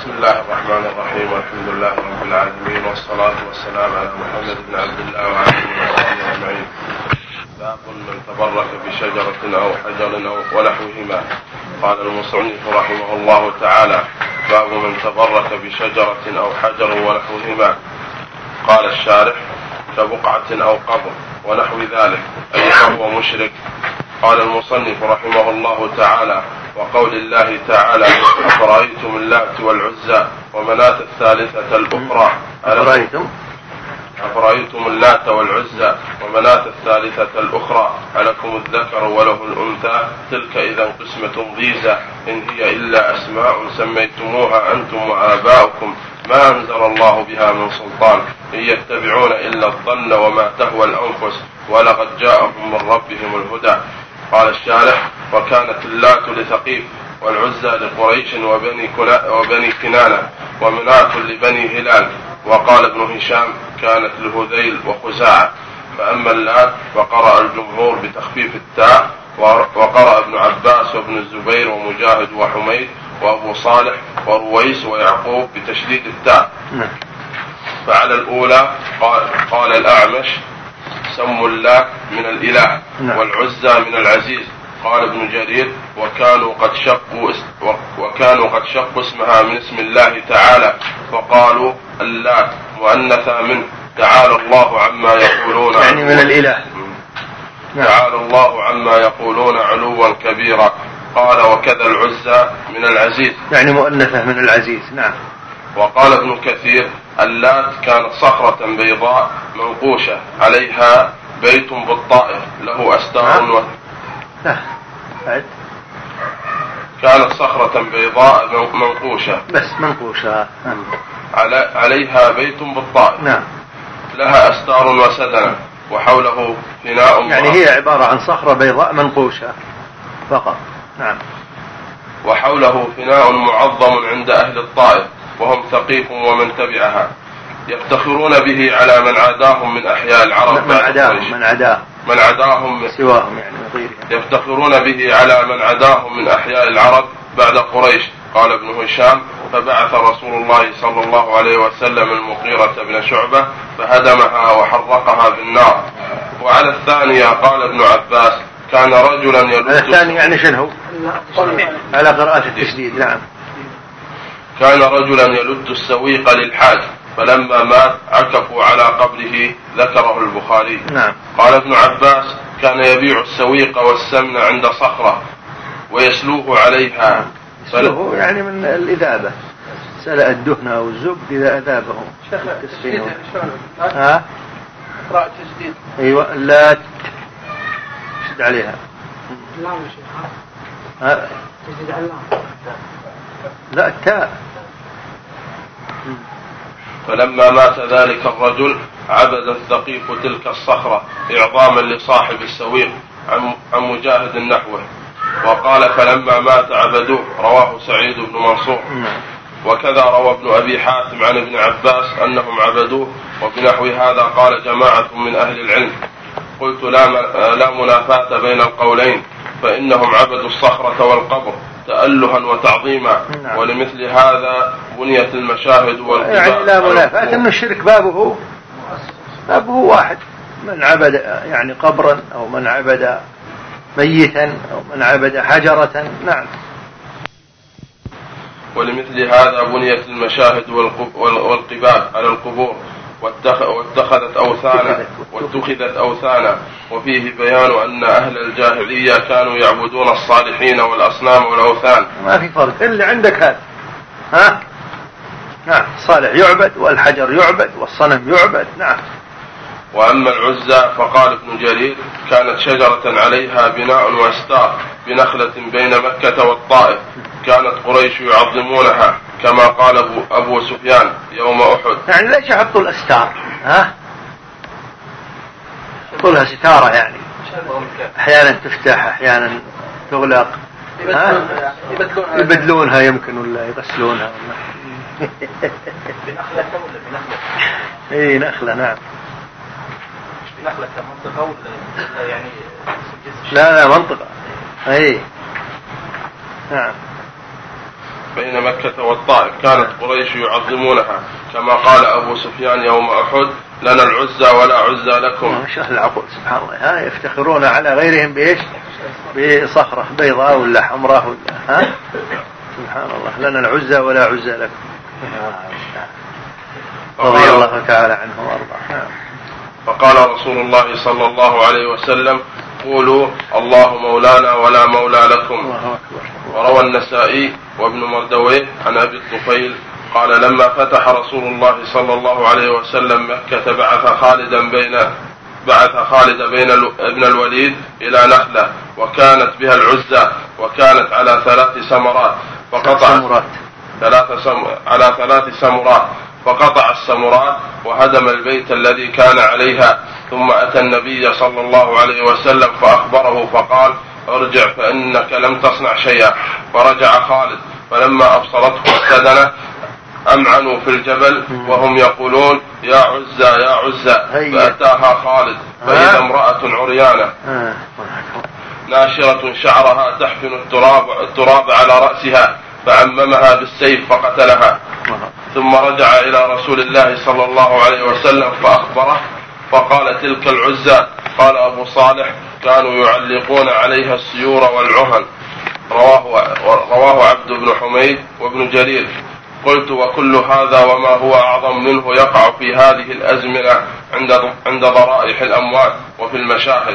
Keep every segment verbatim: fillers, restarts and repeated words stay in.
بسم الله الرحمن الرحيم، والحمد لله رب العالمين، والصلاة والسلام على محمد بن عبد الله وعلى آله وصحبه أجمعين. باب من تبرك بشجرة أو حجر أو ونحوهما. قال المصنف رحمه الله تعالى: باب من تبرك بشجرة أو حجر ونحوهما. قال الشارح: كبقعة أو قبر ونحو ذلك، أي فهو مشرك. قال المصنف رحمه الله تعالى: وقول الله تعالى: أفرأيتم اللات والعزى ومناة الثالثة الأخرى أفرأيتم أفرأيتم اللات والعزى ومناة الثالثة الأخرى ألكم الذكر وله الأنثى تلك إذا قسمة ضيزى إن هي إلا أسماء سميتموها أنتم وآباؤكم ما أنزل الله بها من سلطان إن يتبعون إلا الظن وما تهوى الأنفس ولقد جاءهم من ربهم الهدى. قال الشارح: وكانت اللات لثقيف والعزى لقريش وبني, وبني كنانة ومناة لبني هلال. وقال ابن هشام: كانت لهذيل وخزاعة. فأما اللات فقرأ الجمهور بتخفيف التاء، وقرأ ابن عباس وابن الزبير ومجاهد وحميد وأبو صالح ورويس ويعقوب بتشديد التاء. فعلى الأولى قال, قال الأعمش: سموا اللات من الإله والعزى من العزيز. قال ابن جرير: وكانوا قد شقوا وكانوا قد شقوا اسمها من اسم الله تعالى فقالوا اللات مؤنثا منه تعالى الله عما يقولون يعني من الإله تعالى الله عما يقولون علوا كبيرا. قال: وكذا العزى من العزيز يعني مؤنثة من العزيز. نعم. وقال ابن كثير: اللات كانت صخرة بيضاء منقوشة عليها بيت بالطائف له أستار و... لا. كانت صخرة بيضاء منقوشة بس منقوشة على... عليها بيت بالطائف. نعم. لها أستار وسدنة وحوله فناء. يعني هي عبارة عن صخرة بيضاء منقوشة فقط. نعم. وحوله فناء معظم عند أهل الطائف وهم ثقيف ومن تبعها يفتخرون به على من عداهم من أحياء العرب. من عداهم من عداهم من عداهم سواهم يعني يفتخرون به على من عداهم من أحياء العرب بعد قريش. قال ابن هشام: فبعث رسول الله صلى الله عليه وسلم المغيرة بن شعبة فهدمها وحرقها بالنار. وعلى الثانية قال ابن عباس: كان رجلا يلد. الثاني يعني شنو؟ على قراءة التشديد. نعم. كان رجلا يلد السويق للحاج فلما مات عكفوا على قبره. ذكره البخاري. نعم. قال ابن عباس: كان يبيع السويق والسمن عند صخرة ويسلوه عليها. يسلوه يعني من الإذابة، سلأ الدهن أو الزبد إذا أذابه. ها؟ قراءة تجديد. أيوة. لا تشد عليها. لا مش ها؟ تجديد على اللام. لا التاء. فلما مات ذلك الرجل عبد الثقيف تلك الصخرة إعظاما لصاحب السويق عن مجاهد نحوه. وقال: فلما مات عبدوه. رواه سعيد بن منصور. وكذا روى ابن أبي حاتم عن ابن عباس أنهم عبدوه. وبنحو هذا قال جماعة من أهل العلم. قلت: لا, لا منافاة بين القولين، فإنهم عبدوا الصخرة والقبر تألها وتعظيما. نعم. ولمثل هذا بنيت المشاهد والقباب. يعني لا منافاة، أن الشرك بابه بابه واحد، من عبد يعني قبرا أو من عبد ميتا أو من عبد حجرة. نعم. ولمثل هذا بنيت المشاهد والقباب على القبور واتخذت أوثانا واتخذت أوثانا. وفيه بيان أن أهل الجاهلية كانوا يعبدون الصالحين والأصنام والأوثان. ما في فرق اللي عندك هذا. ها؟ نعم. الصالح يعبد والحجر يعبد والصنم يعبد. نعم. وأما العزى فقال ابن جرير: كانت شجرة عليها بناء واستار بنخلة بين مكة والطائف. كانت قريش يعظمونها كما قال أبو, أبو سفيان يوم أحد. يعني ليش يحطوا الأستار؟ ها؟ يحطوا لها ستارة يعني أحيانا تفتح أحيانا تغلق. يبدلونها, يبدلونها يمكن ولا يغسلونها ولا بنخلة ولا بنخلة؟ إيه نخلة. نعم. بنخلة منطقة ولا يعني؟ لا لا منطقة. إيه. نعم. بين مكة والطائف كانت قريش يعظمونها كما قال أبو سفيان يوم أحد لنا العزى ولا عزى لكم. ما شاء الله العقول سبحان الله. ها يفتخرون على غيرهم بإيش؟ بصخرة بيضاء ولا حمراء ولا ها سبحان الله. لنا العزى ولا عزى لكم. رضي الله تعالى عنه وارضاه. فقال رسول الله صلى الله عليه وسلم قولوا الله مولانا ولا مولى لكم. وروى النسائي وابن مردويه عن أبي الطفيل قال لما فتح رسول الله صلى الله عليه وسلم مكة بعث خالدا بين بعث خالد بين ابن الوليد إلى نخلة وكانت بها العزة وكانت على ثلاث سمرات فقطع ثلاث سم... على ثلاث سمرات فقطع السمرات وهدم البيت الذي كان عليها ثم أتى النبي صلى الله عليه وسلم فأخبره فقال ارجع فإنك لم تصنع شيئا. فرجع خالد فلما أبصرته السدنة أمعنوا في الجبل وهم يقولون يا عزة يا عزة فأتاها خالد فإذا امرأة عريانة ناشرة شعرها تحفن التراب, التراب على رأسها فعممها بالسيف فقتلها. ثم رجع إلى رسول الله صلى الله عليه وسلم فأخبره فقال تلك العزة. قال أبو صالح كانوا يعلقون عليها السيور والعهن. رواه, رواه عبد بن حميد وابن جرير. قلت وكل هذا وما هو أعظم منه يقع في هذه الأزمنة عند عند ضرائح الأموات وفي المشاهد.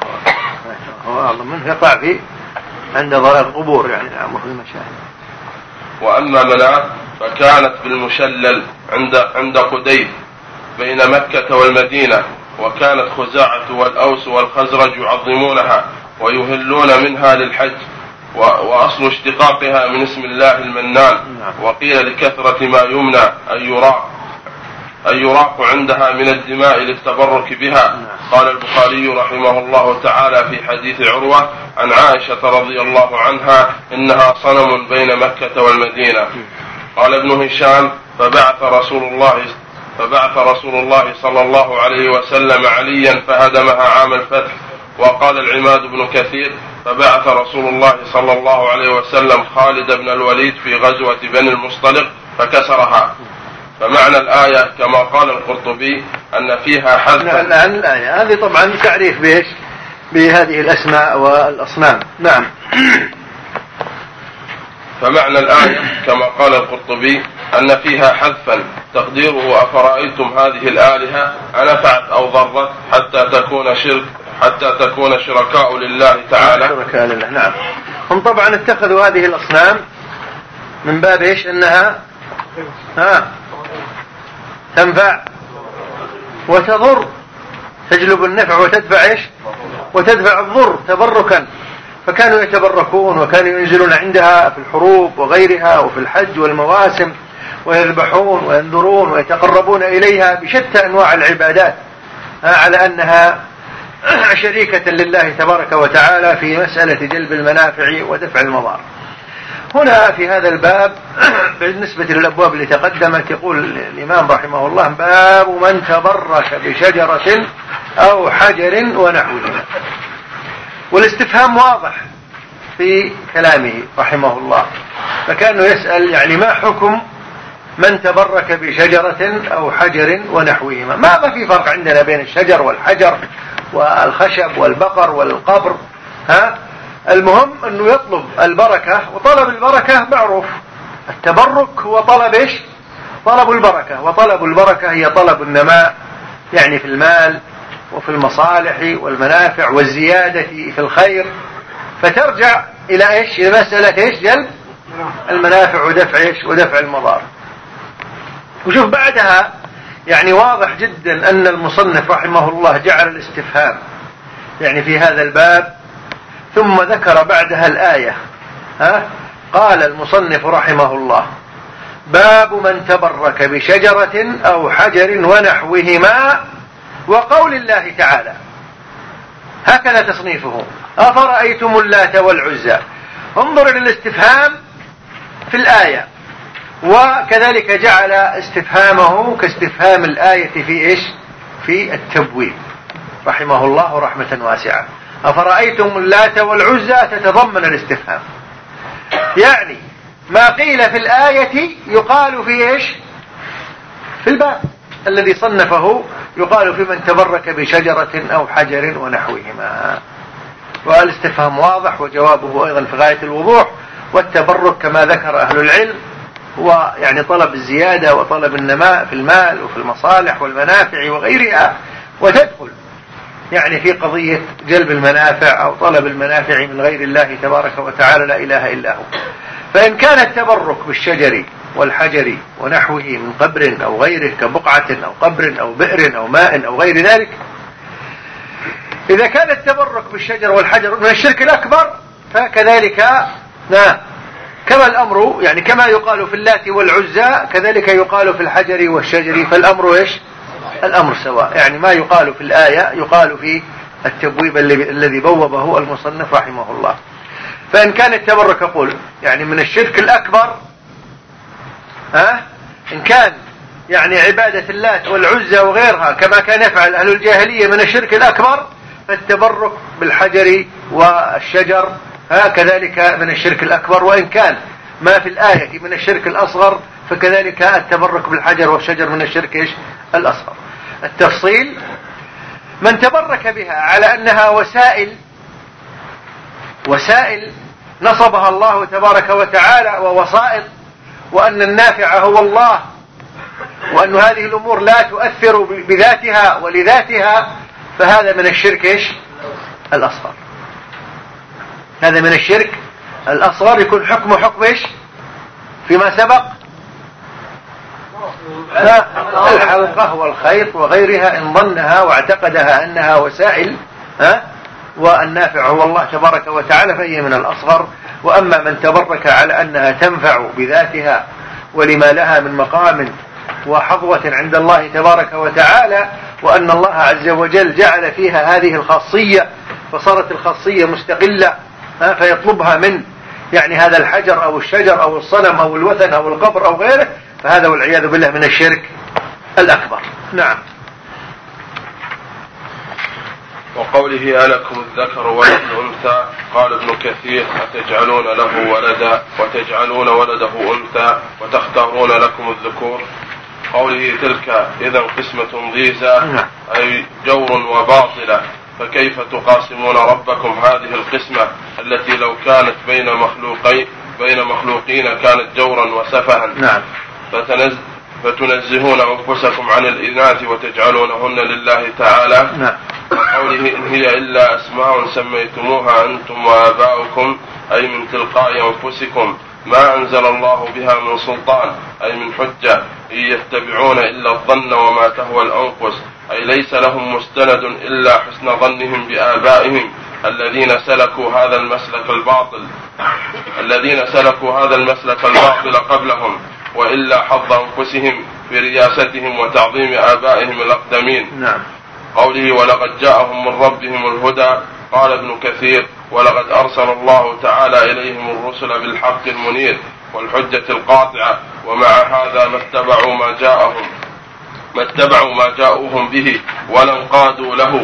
هو أعظم منه يقع في عند ضرائح القبور يعني وفي المشاهد. وأما مناة فكانت بالمشلل عند عند قديد بين مكة والمدينة وكانت خزاعة والأوس والخزرج يعظمونها ويهلون منها للحج وأصل اشتقاقها من اسم الله المنان وقيل لكثرة ما يمنى أن يراق أن يراق عندها من الدماء للتبرك بها. قال البخاري رحمه الله تعالى في حديث عروة عن عائشة رضي الله عنها إنها صنم بين مكة والمدينة. قال ابن هشام فبعث رسول الله فبعث رسول الله صلى الله عليه وسلم عليا فهدمها عام الفتح. وقال العماد بن كثير فبعث رسول الله صلى الله عليه وسلم خالد بن الوليد في غزوة بني المصطلق فكسرها. فمعنى الآية كما قال القرطبي أن فيها حذفا. الآن الآية هذه طبعا تعريف بإيش بهذه الأسماء والأصنام. نعم. فمعنى الآية كما قال القرطبي أن فيها حذفا تقديره أفرأيتم هذه الآلهة أنفعت أو ضرت حتى تكون شرك حتى تكون شركاء لله تعالى. شركاء لله. نعم. هم طبعا اتخذوا هذه الأصنام من باب إيش أنها ها تنفع وتضر تجلب النفع وتدفع إيش وتدفع الضر تبركا. فكانوا يتبركون وكانوا ينزلون عندها في الحروب وغيرها وفي الحج والمواسم ويذبحون وينذرون ويتقربون إليها بشتى أنواع العبادات على أنها شريكة لله تبارك وتعالى في مسألة جلب المنافع ودفع المضار. هنا في هذا الباب بالنسبة للأبواب اللي تقدمت يقول الإمام رحمه الله باب من تبرك بشجرة أو حجر ونحوهما. والاستفهام واضح في كلامه رحمه الله. فكانه يسأل يعني ما حكم من تبرك بشجرة أو حجر ونحوهما. ما في فرق عندنا بين الشجر والحجر والخشب والبقر والقبر. ها المهم أنه يطلب البركة وطلب البركة معروف. التبرك هو طلب إيش طلب البركة. وطلب البركة هي طلب النماء يعني في المال وفي المصالح والمنافع والزيادة في الخير. فترجع إلى إيش إلى مسألة إيش جلب المنافع ودفع إيش ودفع المضار. وشوف بعدها يعني واضح جدا أن المصنف رحمه الله جعل الاستفهام يعني في هذا الباب ثم ذكر بعدها الآية. ها قال المصنف رحمه الله باب من تبرك بشجرة أو حجر ونحوهما وقول الله تعالى. هكذا تصنيفه أفرأيتم اللات والعزى. انظر إلى الاستفهام في الآية وكذلك جعل استفهامه كاستفهام الآية في إيش في التبويب رحمه الله رحمة واسعة. أفرأيتم اللات والعزى تتضمن الاستفهام يعني ما قيل في الآية يقال في إيش؟ في الباب الذي صنفه يقال في من تبرك بشجرة أو حجر ونحوهما. والاستفهام واضح وجوابه أيضا في غاية الوضوح. والتبرك كما ذكر أهل العلم هو يعني طلب الزيادة وطلب النماء في المال وفي المصالح والمنافع وغيرها، وتدخل يعني في قضية جلب المنافع أو طلب المنافع من غير الله تبارك وتعالى لا إله إلا هو. فإن كان التبرك بالشجر والحجر ونحوه من قبر أو غيره كبقعة أو قبر أو بئر أو ماء أو غير ذلك، إذا كان التبرك بالشجر والحجر من الشرك الأكبر فكذلك لا كما الأمر يعني كما يقال في اللات والعزى كذلك يقال في الحجر والشجر، فالأمر إيش؟ الأمر سواء. يعني ما يقال في الآية يقال في التبويب الذي بوبه المصنف رحمه الله. فإن كان التبرك أقول يعني من الشرك الأكبر، ها إن كان يعني عبادة اللات والعزى وغيرها كما كان يفعل أهل الجاهلية من الشرك الأكبر، فالتبرك بالحجر والشجر ها كذلك من الشرك الأكبر. وإن كان ما في الآية من الشرك الأصغر فكذلك التبرك بالحجر والشجر من الشرك إيش؟ الأصغر. التفصيل: من تبرك بها على أنها وسائل وسائل نصبها الله تبارك وتعالى ووسائط، وأن النافع هو الله، وأن هذه الأمور لا تؤثر بذاتها ولذاتها، فهذا من الشرك إيش؟ الأصغر. هذا من الشرك الأصغر. يكون حكمه حكم إيش فيما سبق؟ الحلقة والخيط وغيرها إن ظنها واعتقدها أنها وسائل ها والنافع هو الله تبارك وتعالى فهي من الأصغر. وأما من تبرك على أنها تنفع بذاتها ولما لها من مقام وحظوة عند الله تبارك وتعالى، وأن الله عز وجل جعل فيها هذه الخاصية فصارت الخاصية مستقلة فيطلبها من يعني هذا الحجر أو الشجر أو الصنم أو الوثن أو القبر أو غيره، فهذا والعياذ بالله من الشرك الأكبر. نعم. وقوله ألكم الذكر ولكم الأنثى، قال ابن كثير: أتجعلون له ولدا وتجعلون ولده أنثى وتختارون لكم الذكور. قوله تلك إذا قسمة ضيزى أي جور وباطلة، فكيف تقاسمون ربكم هذه القسمة التي لو كانت بين مخلوقين بين مخلوقين كانت جورا وسفها. نعم. فتنز فتنزهون أنفسكم عن الإناث وتجعلونهن لله تعالى. نعم. وقوله إن هي إلا أسماء سميتموها أنتم وآباؤكم أي من تلقاء أنفسكم ما أنزل الله بها من سلطان أي من حجة، إن يتبعون إلا الظن وما تهوى الأنفس، أي ليس لهم مستند إلا حسن ظنهم بآبائهم الذين سلكوا هذا المسلك الباطل الذين سلكوا هذا المسلك الباطل قبلهم، وإلا حظ أنفسهم في رياستهم وتعظيم آبائهم الأقدمين. نعم. قوله ولقد جاءهم من ربهم الهدى، قال ابن كثير: ولقد أرسل الله تعالى إليهم الرسل بالحق المنير والحجة القاطعة، ومع هذا ما اتبعوا ما جاءهم ما اتبعوا ما جاءوهم به ولا انقادوا له.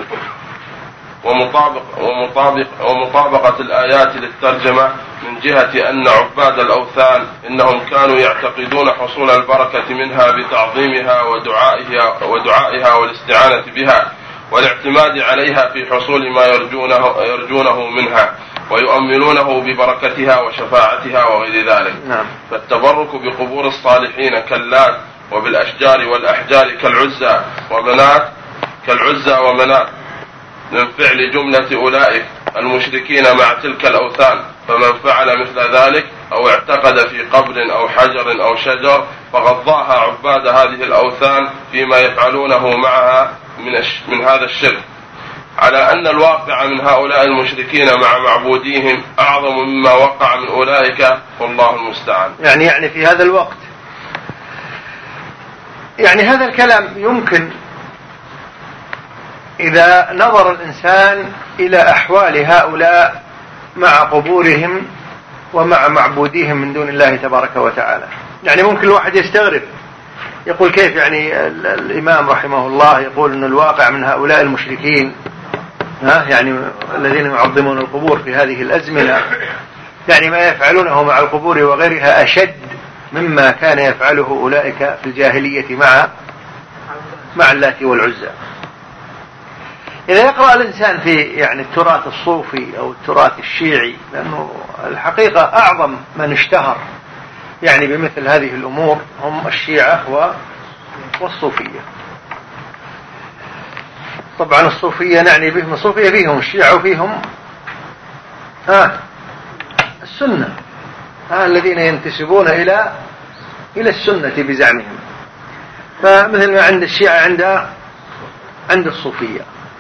ومطابق ومطابق ومطابقة الآيات للترجمة من جهة أن عباد الأوثان إنهم كانوا يعتقدون حصول البركة منها بتعظيمها ودعائها ودعائها والاستعانة بها والاعتماد عليها في حصول ما يرجونه يرجونه منها ويؤملونه ببركتها وشفاعتها وغير ذلك. نعم. فالتبرك بقبور الصالحين كاللات وبالأشجار والأحجار كالعزى ومنات كالعزى ومنات من فعل جملة أولئك المشركين مع تلك الأوثان، فمن فعل مثل ذلك أو اعتقد في قبر أو حجر أو شجر فقد ضاها عباد هذه الأوثان فيما يفعلونه معها من, من هذا الشرك، على أن الواقع من هؤلاء المشركين مع معبوديهم أعظم مما وقع من أولئك، والله المستعان. يعني يعني في هذا الوقت يعني هذا الكلام يمكن إذا نظر الإنسان إلى أحوال هؤلاء مع قبورهم ومع معبوديهم من دون الله تبارك وتعالى. يعني ممكن الواحد يستغرب يقول كيف يعني الإمام رحمه الله يقول أن الواقع من هؤلاء المشركين ها يعني الذين يعظمون القبور في هذه الأزمنة يعني ما يفعلونه مع القبور وغيرها أشد مما كان يفعله أولئك في الجاهلية مع مع اللات والعزى. إذا يقرأ الإنسان في يعني التراث الصوفي أو التراث الشيعي، لأنه الحقيقة أعظم من اشتهر يعني بمثل هذه الأمور هم الشيعة والصوفية. طبعا الصوفية نعني بهم الصوفية فيهم الشيعة وفيهم آه السنة، آه الذين ينتسبون إلى إلى السنة بزعمهم. فمثل ما عند الشيعة عند عند الصوفية،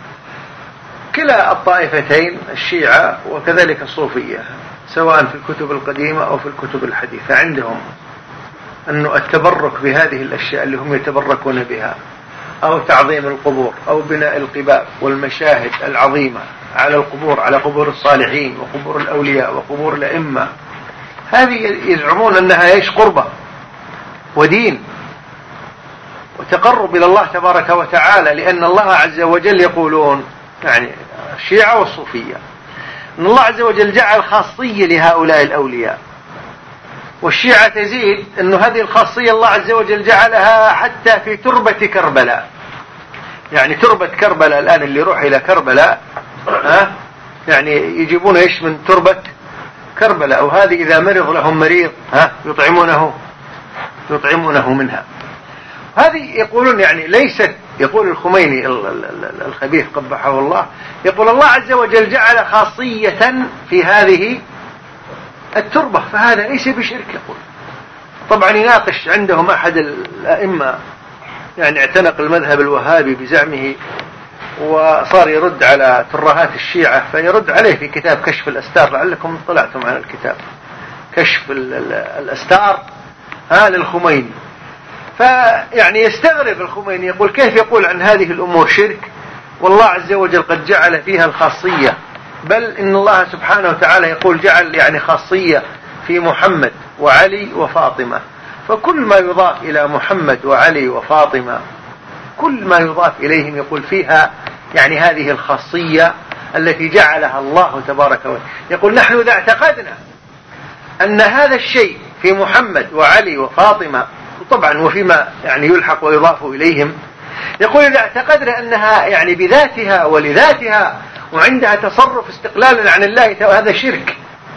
كلا الطائفتين الشيعة وكذلك الصوفية سواء في الكتب القديمة أو في الكتب الحديثة عندهم أنه التبرك بهذه الأشياء اللي هم يتبركون بها أو تعظيم القبور أو بناء القباب والمشاهد العظيمة على القبور، على قبور الصالحين وقبور الأولياء وقبور الأئمة، هذه يزعمون أنها إيش قربة ودين وتقرب إلى الله تبارك وتعالى، لأن الله عز وجل يقولون يعني الشيعة والصوفية أن الله عز وجل جعل خاصية لهؤلاء الأولياء، والشيعة تزيد أن هذه الخاصية الله عز وجل جعلها حتى في تربة كربلاء. يعني تربة كربلاء الآن اللي يروح إلى كربلاء ها يعني يجيبون إيش من تربة كربلاء، وهذه إذا مرض لهم مريض ها يطعمونه يطعمونه منها. هذه يقولون يعني ليست، يقول الخميني الخبيث قبحه الله، يقول الله عز وجل جعل خاصية في هذه التربة فهذا ليس بشرك. يقول طبعا يناقش عندهم أحد الأئمة يعني اعتنق المذهب الوهابي بزعمه وصار يرد على ترهات الشيعة، فيرد عليه في كتاب كشف الأستار، لعلكم اطلعتم على الكتاب كشف الأستار ها للخميني. فيعني يستغرب الخميني يقول كيف يقول عن هذه الأمور شرك والله عز وجل قد جعل فيها الخاصية، بل إن الله سبحانه وتعالى يقول جعل يعني خاصية في محمد وعلي وفاطمة، فكل ما يضاف إلى محمد وعلي وفاطمة كل ما يضاف إليهم يقول فيها يعني هذه الخاصية التي جعلها الله تبارك وتعالى. يقول نحن إذا اعتقدنا أن هذا الشيء في محمد وعلي وفاطمة طبعا وفيما يعني يلحق ويضاف إليهم، يقول إذا اعتقدنا أنها يعني بذاتها ولذاتها وعندها تصرف استقلالا عن الله هذا شرك.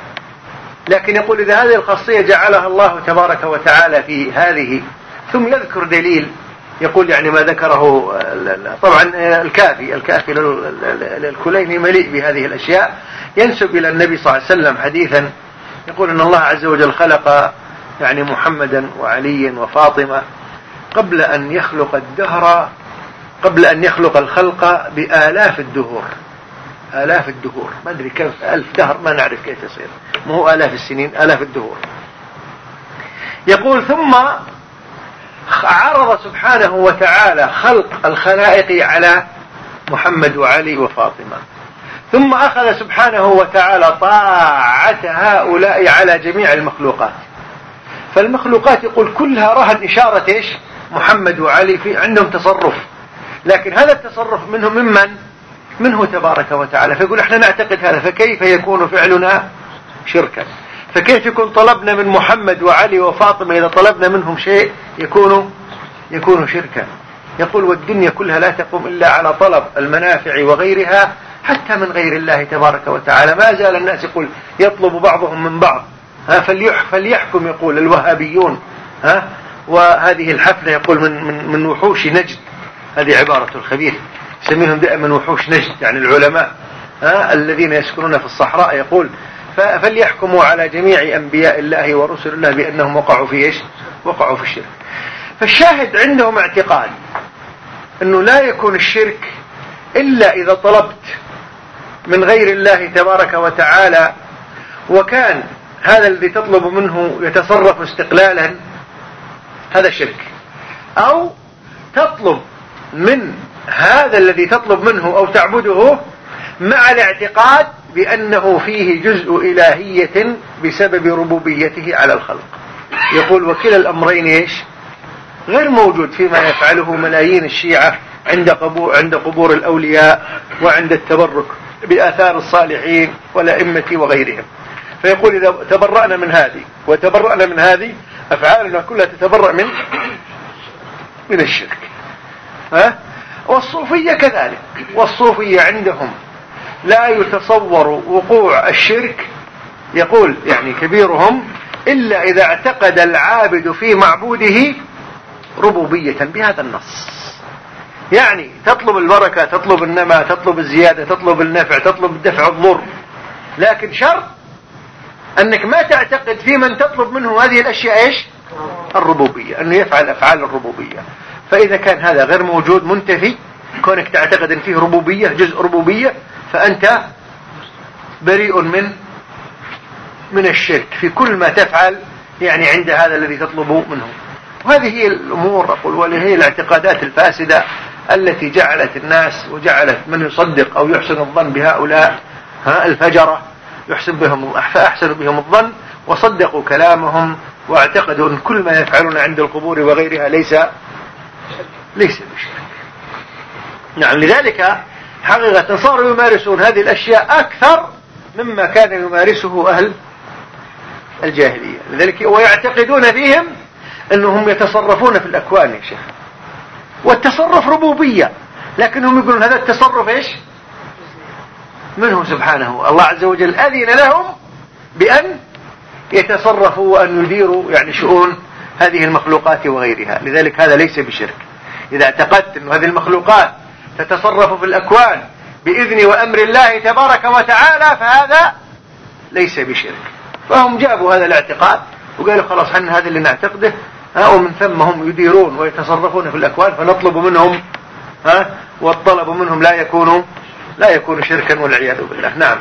لكن يقول إذا هذه الخاصية جعلها الله تبارك وتعالى في هذه، ثم يذكر دليل يقول يعني ما ذكره طبعا الكافي الكافي للكليني مليء بهذه الأشياء، ينسب إلى النبي صلى الله عليه وسلم حديثا يقول أن الله عز وجل خلق يعني محمدا وعليا وفاطمة قبل أن يخلق الدهر، قبل أن يخلق الخلق بآلاف الدهور، آلاف الدهور ما أدري كيف ألف دهر ما نعرف كيف يصير، ما هو آلاف السنين آلاف الدهور. يقول ثم عرض سبحانه وتعالى خلق الخلائق على محمد وعلي وفاطمة، ثم أخذ سبحانه وتعالى طاعة هؤلاء على جميع المخلوقات. فالمخلوقات يقول كلها رهن إشارة إيش محمد وعلي في عندهم تصرف، لكن هذا التصرف منه ممن منه تبارك وتعالى. فيقول احنا نعتقد هذا، فكيف يكون فعلنا شركا؟ فكيف يكون طلبنا من محمد وعلي وفاطمة إذا طلبنا منهم شيء يكون يكون شركا؟ يقول والدنيا كلها لا تقوم إلا على طلب المنافع وغيرها حتى من غير الله تبارك وتعالى. ما زال الناس يقول يطلب بعضهم من بعض ها فليحكم يقول الوهابيون ها وهذه الحفلة يقول من من من وحوش نجد، هذه عبارة الخبيث يسميهم دائما وحوش نجد يعني العلماء ها الذين يسكنون في الصحراء، يقول فليحكموا على جميع أنبياء الله ورسل الله بأنهم وقعوا في إيش وقعوا في الشرك. فالشاهد عندهم اعتقاد أنه لا يكون الشرك إلا إذا طلبت من غير الله تبارك وتعالى وكان هذا الذي تطلب منه يتصرف استقلالا، هذا شرك. أو تطلب من هذا الذي تطلب منه أو تعبده مع الاعتقاد بأنه فيه جزء إلهية بسبب ربوبيته على الخلق. يقول وكلا الأمرين إيش غير موجود فيما يفعله ملايين الشيعة عند قبور, عند قبور الأولياء وعند التبرك بآثار الصالحين والأئمة وغيرهم. فيقول إذا تبرأنا من هذه وتبرأنا من هذه أفعالنا كلها تتبرأ من من الشرك. ها؟ والصوفية كذلك، والصوفية عندهم لا يتصور وقوع الشرك، يقول يعني كبيرهم، إلا إذا اعتقد العابد في معبوده ربوبية بهذا النص. يعني تطلب البركة، تطلب النماء، تطلب الزيادة، تطلب النفع، تطلب دفع الضر، لكن شرط أنك ما تعتقد في من تطلب منه هذه الأشياء إيش؟ الربوبية، أنه يفعل أفعال الربوبية. فإذا كان هذا غير موجود منتفي، كونك تعتقد أن فيه ربوبية، جزء ربوبية، فأنت بريء من من الشرك في كل ما تفعل يعني عند هذا الذي تطلب منه. وهذه هي الأمور أقول، وهي الاعتقادات الفاسدة التي جعلت الناس وجعلت من يصدق أو يحسن الظن بهؤلاء ها الفجرة يحسن بهم فأحسنوا بهم الظن وصدقوا كلامهم واعتقدوا أن كل ما يفعلون عند القبور وغيرها ليس ليس بشرك. نعم، لذلك حقيقة صاروا يمارسون هذه الأشياء أكثر مما كان يمارسه أهل الجاهلية. لذلك ويعتقدون فيهم أنهم يتصرفون في الأكوان يا شيخ، والتصرف ربوبية، لكنهم يقولون هذا التصرف إيش؟ منه سبحانه. الله عز وجل أذن لهم بأن يتصرفوا وأن يديروا يعني شؤون هذه المخلوقات وغيرها. لذلك هذا ليس بشرك. إذا اعتقدت أن هذه المخلوقات تتصرف في الأكوان بإذن وأمر الله تبارك وتعالى فهذا ليس بشرك. فهم جابوا هذا الاعتقاد وقالوا خلاص حنا هذا اللي نعتقده، ها، ومن ثم هم يديرون ويتصرفون في الأكوان فنطلب منهم، ها، والطلب منهم لا يكون لا يكون شركا والعياذ بالله. نعم.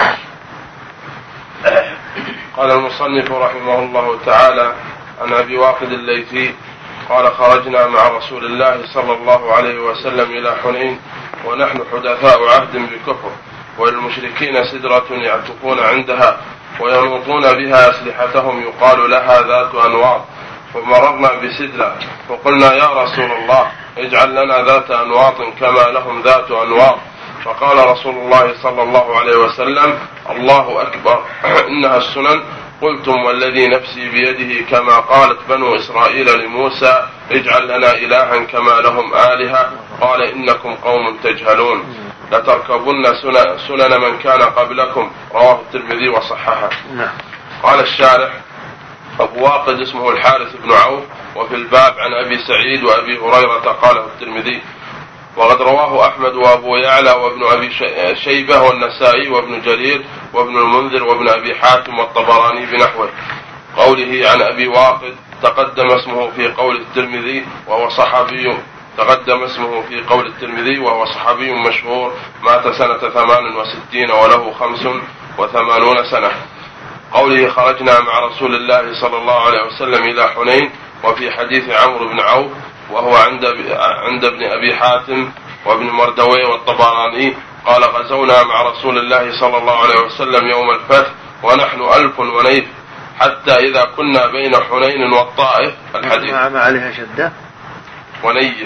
قال المصنف رحمه الله تعالى عن أبي واقد الليثي قال خرجنا مع رسول الله صلى الله عليه وسلم إلى حنين ونحن حدثاء عهد بكفر، وللمشركين سدرة يعتقون عندها وينوطون بها أسلحتهم يقال لها ذات أنواط، فمررنا بسدرة فقلنا يا رسول الله اجعل لنا ذات أنواط كما لهم ذات أنواط. فقال رسول الله صلى الله عليه وسلم الله أكبر إنها السنن. قلتم والذي نفسي بيده كما قالت بنو إسرائيل لموسى اجعل لنا إلها كما لهم آلهة. قال إنكم قوم تجهلون لتركبن سنن من كان قبلكم. رواه الترمذي وصححه. قال الشارح أبو واقد اسمه الحارث بن عوف، وفي الباب عن أبي سعيد وأبي هريرة قاله الترمذي، وقد رواه أحمد وأبو يعلى وابن أبي شيبة والنسائي وابن جرير وابن المنذر وابن أبي حاتم والطبراني بنحوه. قوله عن أبي واقد تقدم اسمه في قول الترمذي وهو صحابي تقدم اسمه في قول الترمذي وهو صحابي مشهور مات سنة ثمان وستين وله خمس وثمانون سنة. قوله خرجنا مع رسول الله صلى الله عليه وسلم إلى حنين، وفي حديث عمرو بن عوف وهو عند عند ابن أبي حاتم وابن مردوي والطبراني قال غزونا مع رسول الله صلى الله عليه وسلم يوم الفتح ونحن ألف ونيف حتى إذا كنا بين حنين والطائف. الحديث ما عليها شدة ونيف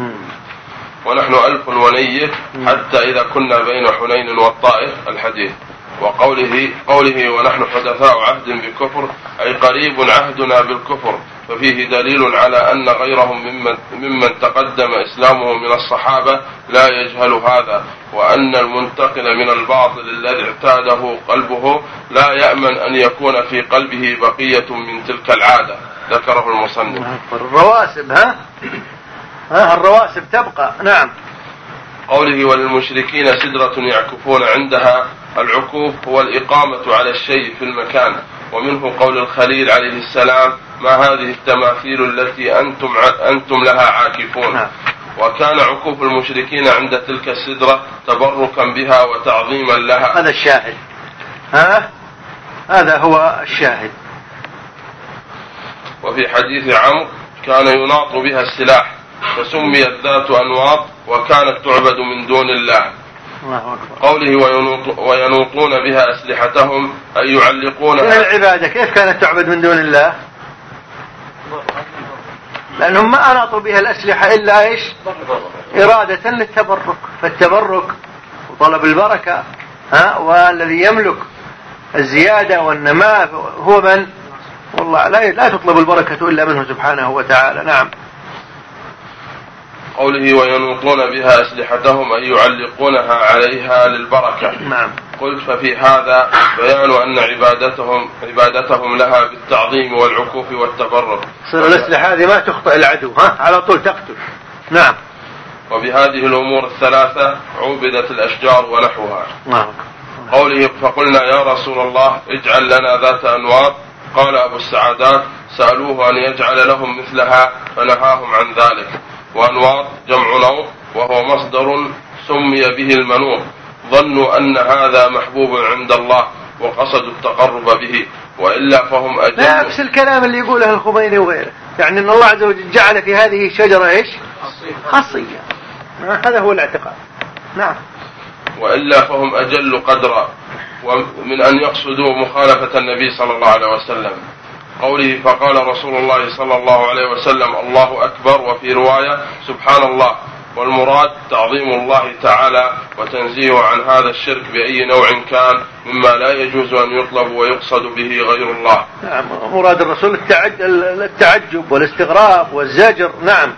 ونحن ألف ونيف حتى إذا كنا بين حنين والطائف. الحديث. وقوله قوله ونحن حدثاء عهد بكفر أي قريب عهدنا بالكفر، ففيه دليل على أن غيرهم ممن, ممن تقدم إسلامه من الصحابة لا يجهل هذا، وأن المنتقل من الباطل الذي اعتاده قلبه لا يأمن أن يكون في قلبه بقية من تلك العادة. ذكره المصنف. الرواسب ها ها الرواسب تبقى. نعم. قوله وللمشركين سدرة يعكفون عندها، العكوف هو الإقامة على الشيء في المكان، ومنه قول الخليل عليه السلام ما هذه التماثيل التي أنتم, أنتم لها عاكفون. وكان عكوف المشركين عند تلك السدرة تبركا بها وتعظيما لها. هذا الشاهد. ها هذا هو الشاهد. وفي حديث عمرو كان يناط بها السلاح فسميت ذات أنواط وكانت تعبد من دون الله. قوله وينوطون بها أسلحتهم أي يعلقونها. من العبادة كيف كانت تعبد من دون الله؟ لأنهم ما أناطوا بها الأسلحة إلا إيش؟ إرادة للتبرك، فالتبرك وطلب البركة ها والذي يملك الزيادة والنماء هو من؟ والله لا لا تطلب البركة إلا منه سبحانه وتعالى. نعم. قوله وينوطون بها أسلحتهم أي يعلقونها عليها للبركة. نعم. قلت ففي هذا بيان أن عبادتهم عبادتهم لها بالتعظيم والعكوف والتبرك. صار الأسلحة هذه ما تخطئ العدو، ها على طول تقتل. نعم. وبهذه الأمور الثلاثة عوبدت الأشجار ونحوها. نعم. قوله فقلنا يا رسول الله اجعل لنا ذات أنواط، قال أبو السعادات سألوه أن يجعل لهم مثلها فنهاهم عن ذلك. وأنواط جمع نوط وهو مصدر سمي به المنوط، ظنوا أن هذا محبوب عند الله وقصدوا التقرب به، وإلا فهم أجل. لا نفس الكلام اللي يقوله الخميني وغيره، يعني أن الله عز وجل جعل في هذه الشجرة إيش؟ خاصية. هذا هو الاعتقاد. نعم. وإلا فهم أجل قدرا من أن يقصدوا مخالفة النبي صلى الله عليه وسلم. قوله فقال رسول الله صلى الله عليه وسلم الله أكبر، وفي رواية سبحان الله، والمراد تعظيم الله تعالى وتنزيه عن هذا الشرك بأي نوع كان مما لا يجوز أن يطلب ويقصد به غير الله. نعم. مراد الرسول التعجب والاستغراب والزجر. نعم.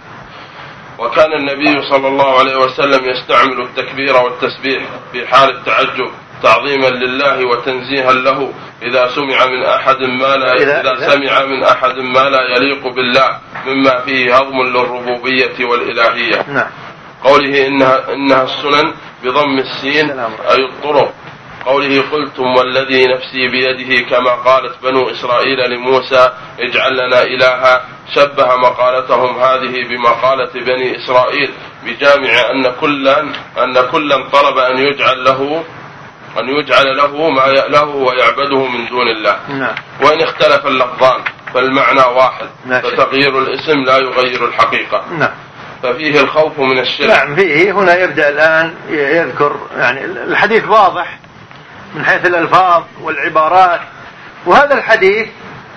وكان النبي صلى الله عليه وسلم يستعمل التكبير والتسبيح في حال التعجب تعظيما لله وتنزيها له إذا سمع من أحد ما لا إذا سمع من أحد ما لا يليق بالله مما فيه هضم للربوبية والإلهية. نعم. قوله إنها, إنها السنن بضم السين أي الطرق. قوله قلتم والذي نفسي بيده كما قالت بنو إسرائيل لموسى اجعل لنا إلها، شبه مقالتهم هذه بمقالة بني إسرائيل بجامع أن كلا أن كلا طلب أن يجعل له أن يجعل له ما يأله ويعبده من دون الله. نعم. وإن اختلف اللفظان فالمعنى واحد. نعم. فتغيير الاسم لا يغير الحقيقة. نعم. ففيه الخوف من الشرك. نعم فيه. هنا يبدأ الآن يذكر يعني الحديث واضح من حيث الألفاظ والعبارات، وهذا الحديث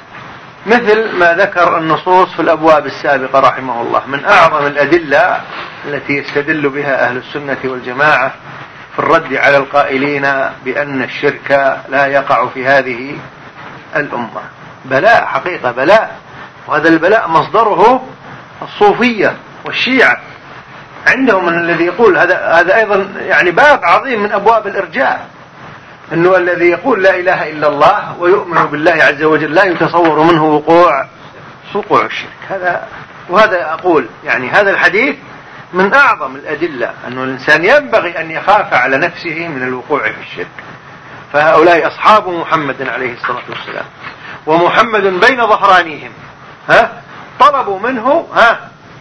مثل ما ذكر النصوص في الأبواب السابقة رحمه الله من أعظم الأدلة التي يستدل بها أهل السنة والجماعة في الرد على القائلين بأن الشرك لا يقع في هذه الأمة. بلاء حقيقة بلاء، وهذا البلاء مصدره الصوفية والشيعة عندهم. من الذي يقول هذا هذا أيضا يعني باب عظيم من أبواب الإرجاء، أنه الذي يقول لا إله إلا الله ويؤمن بالله عز وجل لا يتصور منه وقوع وقوع الشرك. هذا وهذا أقول يعني هذا الحديث من أعظم الأدلة أنه الإنسان ينبغي أن يخاف على نفسه من الوقوع في الشرك. فهؤلاء أصحاب محمد عليه الصلاة والسلام، ومحمد بين ظهرانيهم، ها طلبوا منه ها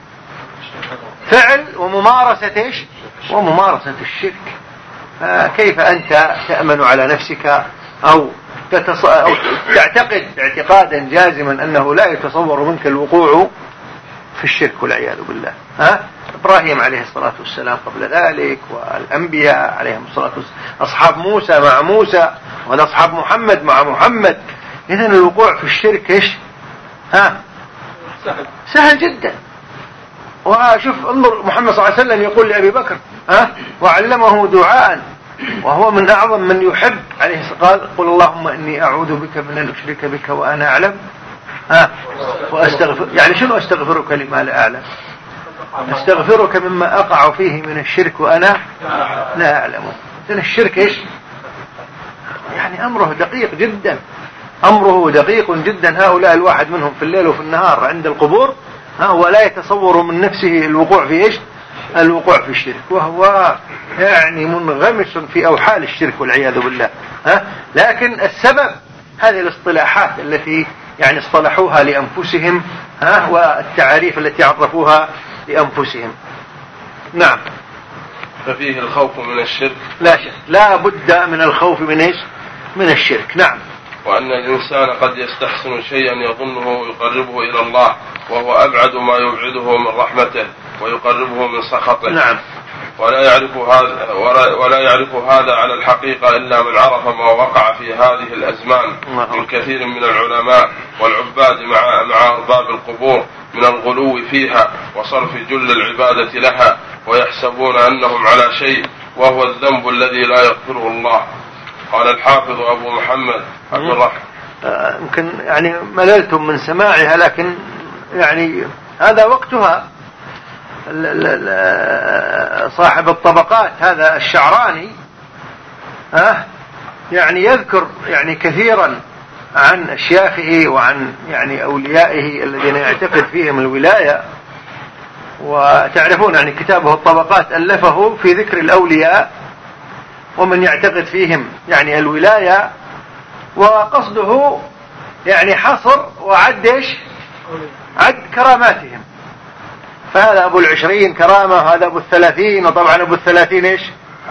فعل وممارسة إيش؟ وممارسة الشرك. فكيف أنت تأمن على نفسك أو, تتص... أو تعتقد اعتقادا جازما أنه لا يتصور منك الوقوع في الشرك والعياذ بالله؟ ها إبراهيم عليه الصلاة والسلام قبل ذلك، والأنبياء عليهم الصلاة والسلام، أصحاب موسى مع موسى، وأصحاب محمد مع محمد. إذن الوقوع في الشرك إيش؟ ها سهل, سهل جدا. وشوف انظر محمد صلى الله عليه وسلم يقول لأبي بكر ها وعلمه دعاء، وهو من أعظم من يحب عليه قال قل اللهم إني أعوذ بك من أن أشرك بك وأنا أعلم ها وأستغفر. يعني شنو أستغفرك لما لا أعلم؟ أستغفرك مما أقع فيه من الشرك وأنا لا أعلم. إذن الشرك إيش؟ يعني أمره دقيق جدا، أمره دقيق جدا. هؤلاء الواحد منهم في الليل وفي النهار عند القبور هو لا يتصور من نفسه الوقوع في إيش؟ الوقوع في الشرك، وهو يعني منغمس في أوحال الشرك والعياذ بالله. ها؟ لكن السبب هذه الاصطلاحات التي يعني اصطلحوها لأنفسهم، ها؟ والتعاريف التي عرفوها لأنفسهم. نعم. ففيه الخوف من الشرك. لا شك، لا بد من الخوف من إيش؟ من الشرك. نعم. وأن الإنسان قد يستحسن شيئا يظنه يقربه إلى الله وهو أبعد ما يبعده من رحمته ويقربه من سخطه. نعم. ولا يعرف هذا ولا يعرف هذا على الحقيقة إلا من عرف ما وقع في هذه الأزمان من كثير من العلماء والعباد مع مع أرباب القبور من الغلو فيها وصرف جل العبادة لها، ويحسبون أنهم على شيء وهو الذنب الذي لا يغفره الله. قال الحافظ أبو محمد عبد الرحمن. يمكن يعني مللتم من سماعها، لكن يعني هذا وقتها. صاحب الطبقات هذا الشعراني ها يعني يذكر يعني كثيرا عن أشياخه وعن يعني أوليائه الذين يعتقد فيهم الولاية. وتعرفون يعني كتابه الطبقات ألفه في ذكر الأولياء ومن يعتقد فيهم يعني الولاية، وقصده يعني حصر وعدش عد كراماتهم. فهذا أبو العشرين كرامة، هذا أبو الثلاثين، وطبعا أبو الثلاثين إيش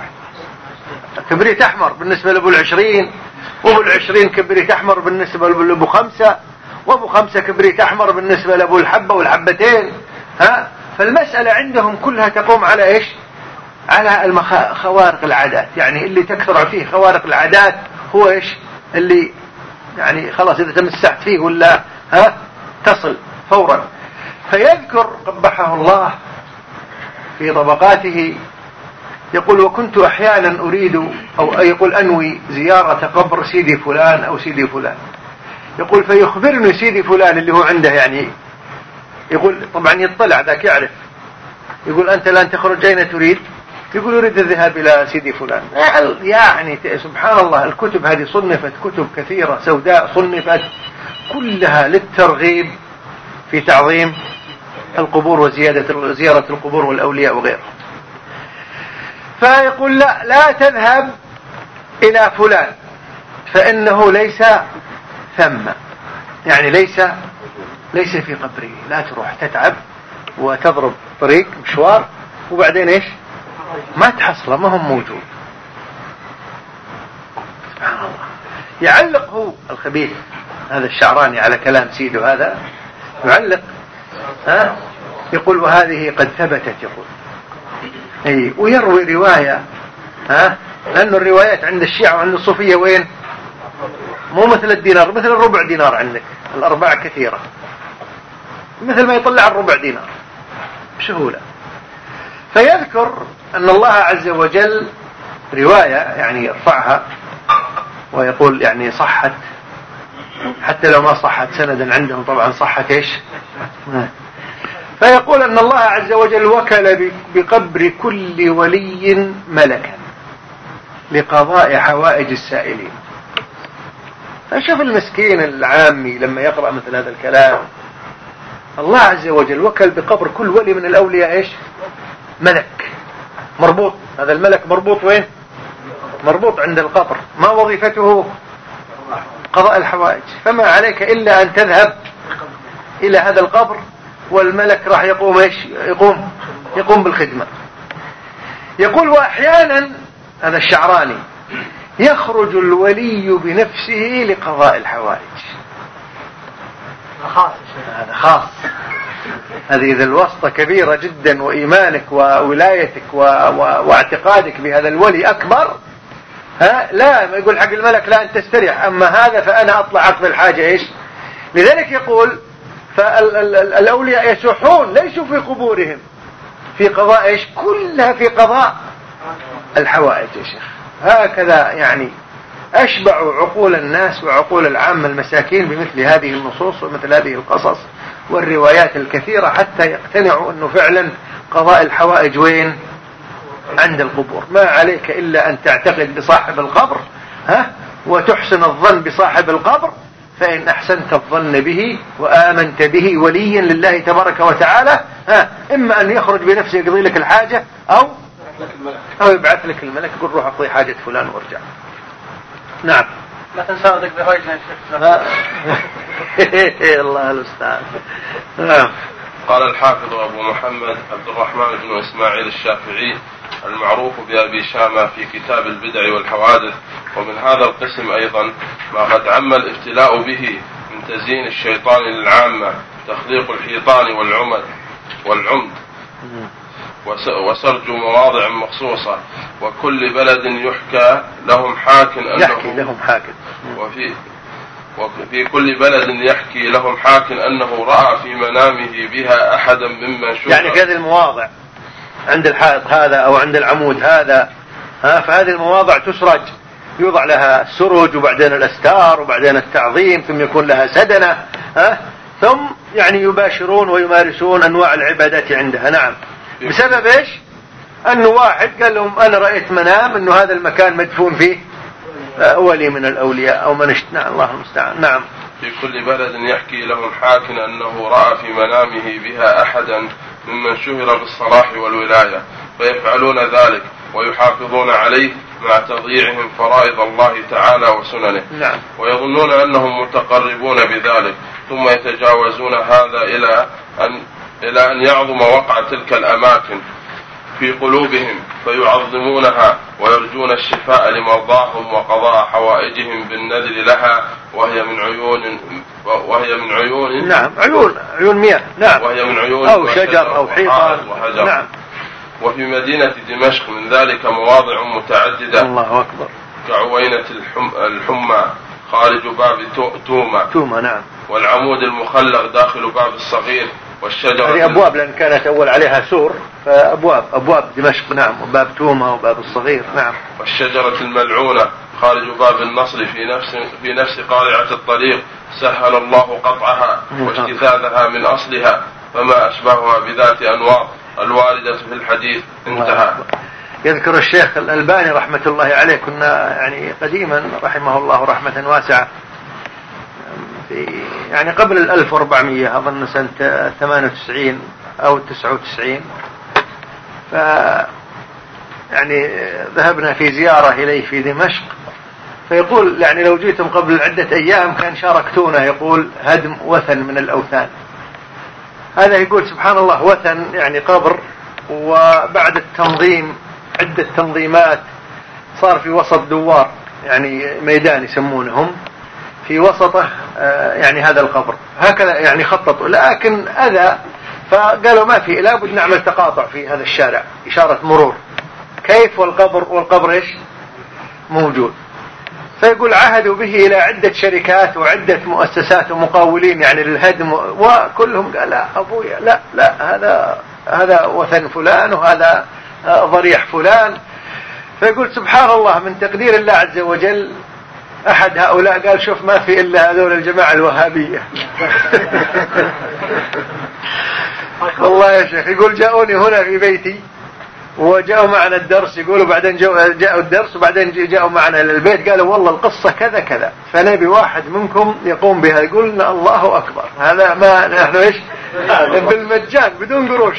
كبريت أحمر بالنسبة لأبو العشرين، وأبو العشرين كبريت أحمر بالنسبة لأبو خمسة، وأبو خمسة كبريت أحمر بالنسبة لأبو الحبة والحبتين. ها فالمسألة عندهم كلها تقوم على إيش؟ على المخ... خوارق العادات. يعني اللي تكثر فيه خوارق العادات هو إيش اللي يعني خلاص إذا تمسحت فيه ولا ها تصل فورا. فيذكر قبحه الله في طبقاته يقول: وكنت أحيانا أريد أو يقول أنوي زيارة قبر سيدي فلان أو سيدي فلان. يقول: فيخبرني سيدي فلان اللي هو عنده يعني، يقول طبعا يطلع ذاك يعرف، يقول: أنت الآن تخرج أين تريد؟ يقول: أريد الذهاب إلى سيدي فلان. يعني سبحان الله، الكتب هذه صنفت كتب كثيرة سوداء، صنفت كلها للترغيب في تعظيم القبور وزيادة زيارة القبور والأولياء وغيره. فيقول: لا لا تذهب إلى فلان فإنه ليس ثم، يعني ليس ليس في قبره. لا تروح تتعب وتضرب طريق مشوار وبعدين إيش ما تحصله، ما هم موجود. سبحان الله. يعلق هو الخبيث هذا الشعراني على كلام سيده هذا، يعلق ها يقول: وهذه قد ثبتت. يقول أي ويروي رواية ها لأن الروايات عند الشيعة وعند الصوفية وين؟ مو مثل الدينار، مثل الربع دينار عندك، الأرباع كثيرة، مثل ما يطلع الربع دينار بسهولة. فيذكر أن الله عز وجل رواية يعني يرفعها ويقول يعني صحت، حتى لو ما صحت سندا عندهم طبعا صحت إيش. فيقول أن الله عز وجل وكل بقبر كل ولي ملكا لقضاء حوائج السائلين. فشوف المسكين العامي لما يقرأ مثل هذا الكلام، الله عز وجل وكل بقبر كل ولي من الأولياء إيش؟ ملك مربوط. هذا الملك مربوط وين؟ مربوط عند القبر. ما وظيفته؟ قضاء الحوائج. فما عليك إلا أن تذهب إلى هذا القبر والملك راح يقوم إيش؟ يقوم يقوم بالخدمة. يقول: وأحيانا هذا الشعراني يخرج الولي بنفسه لقضاء الحوائج. هذا خاص. هذه إذا الواسطة كبيرة جدا وإيمانك وولايتك و... و... واعتقادك بهذا الولي أكبر، ها لا ما يقول حق الملك لا أنت تستريح، أما هذا فأنا أطلع أقضي الحاجة إيش. لذلك يقول: فالأولياء يسوحون ليسوا في قبورهم في قضاء إيش؟ كلها في قضاء الحوائج يا شيخ. هكذا يعني أشبع عقول الناس وعقول العامة المساكين بمثل هذه النصوص ومثل هذه القصص والروايات الكثيرة، حتى يقتنعوا أنه فعلا قضاء الحوائج وين؟ عند القبور. ما عليك إلا أن تعتقد بصاحب القبر ها وتحسن الظن بصاحب القبر، فإن أحسنت الظن به وآمنت به وليا لله تبارك وتعالى، ها إما أن يخرج بنفسه يقضي لك الحاجة أو أو يبعث لك الملك يقول روح أقضي حاجة فلان وارجع. نعم. لا تنسى ذلك بهايجنا يا شيخ. الله الأستاذ. نعم. قال الحافظ أبو محمد عبد الرحمن بن إسماعيل الشافعي المعروف بأبي شامة في كتاب البدع والحوادث: ومن هذا القسم أيضا ما قد عم الافتلاء به من تزيين الشيطان للعامة، تخليق الحيطان والعمد والعمد وسرج مواضع مخصوصة، وكل بلد يحكى لهم حاك أنه يحكي لهم حاك وفي وفي كل بلد يحكي لهم حاك أنه رأى في منامه بها أحدا ممن شوف. يعني في هذه المواضع عند الحائط هذا أو عند العمود هذا، ها فهذه المواضع تسرج يوضع لها السرج وبعدين الأستار وبعدين التعظيم، ثم يكون لها سدنة، ها؟ ثم يعني يباشرون ويمارسون أنواع العبادات عندها. نعم. بسبب إيش؟ أنه واحد قال لهم أنا رأيت منام أنه هذا المكان مدفون فيه ولي من الأولياء أو من اشتنى، الله المستعان. نعم. في كل بلد يحكي له الحاكم أنه رأى في منامه بها أحدا ممن شهر بالصلاح والولاية، فيفعلون ذلك ويحافظون عليه مع تضييعهم فرائض الله تعالى وسننه. نعم. ويظنون أنهم متقربون بذلك، ثم يتجاوزون هذا إلى أن إلى أن يعظم وقع تلك الأماكن في قلوبهم فيعظمونها ويرجون الشفاء لمرضاهم وقضاء حوائجهم بالنذر لها، وهي من عيون وهي من عيون نعم عيون عيون مياه. نعم. وهي من عيون أو شجر أو حيطان. نعم. وفي مدينة دمشق من ذلك مواضع متعددة. الله أكبر. كعوينة الحم... الحمى خارج باب توما. توما. نعم. والعمود المخلق داخل باب الصغير، والشجرة هذه أبواب لأن كانت أول عليها سور، فأبواب أبواب دمشق. نعم. وباب توما وباب الصغير. نعم. والشجرة الملعونة خارج باب النصر في نفس في نفس قارعة الطريق، سهل الله قطعها واجتثاثها من أصلها، فما أشبهها بذات أنواط الواردة في الحديث. انتهى. يذكر الشيخ الألباني رحمة الله عليه، كنا يعني قديما رحمه الله رحمة واسعة في يعني قبل الألف وأربعمية أظن سنة ثمانية وتسعين أو تسعة وتسعين، ف يعني ذهبنا في زيارة إليه في دمشق، فيقول يعني لو جيتم قبل عدة أيام كان شاركتونا، يقول هدم وثن من الأوثان. هذا يقول سبحان الله وثن يعني قبر، وبعد التنظيم عدة تنظيمات صار في وسط دوار يعني ميدان يسمونهم في وسطه يعني هذا القبر، هكذا يعني خططوا، لكن أذى، فقالوا ما في لابد نعمل تقاطع في هذا الشارع، إشارة مرور. كيف والقبر والقبر إيش موجود؟ فيقول عهدوا به إلى عدة شركات وعدة مؤسسات ومقاولين يعني للهدم، وكلهم قال لا أبويا لا لا هذا هذا وثن فلان وهذا ضريح فلان. فيقول سبحان الله من تقدير الله عز وجل أحد هؤلاء قال شوف ما في إلا هذول الجماعة الوهابية. والله يا شيخ يقول جاءوني هنا في بيتي وجاءوا معنا الدرس، يقولوا بعدين جاءوا الدرس وبعدين جاءوا معنا للبيت قالوا والله القصة كذا كذا، فنبي واحد منكم يقوم بها. يقولنا الله أكبر، هذا ما نحن إيش بالمجان بدون قروش.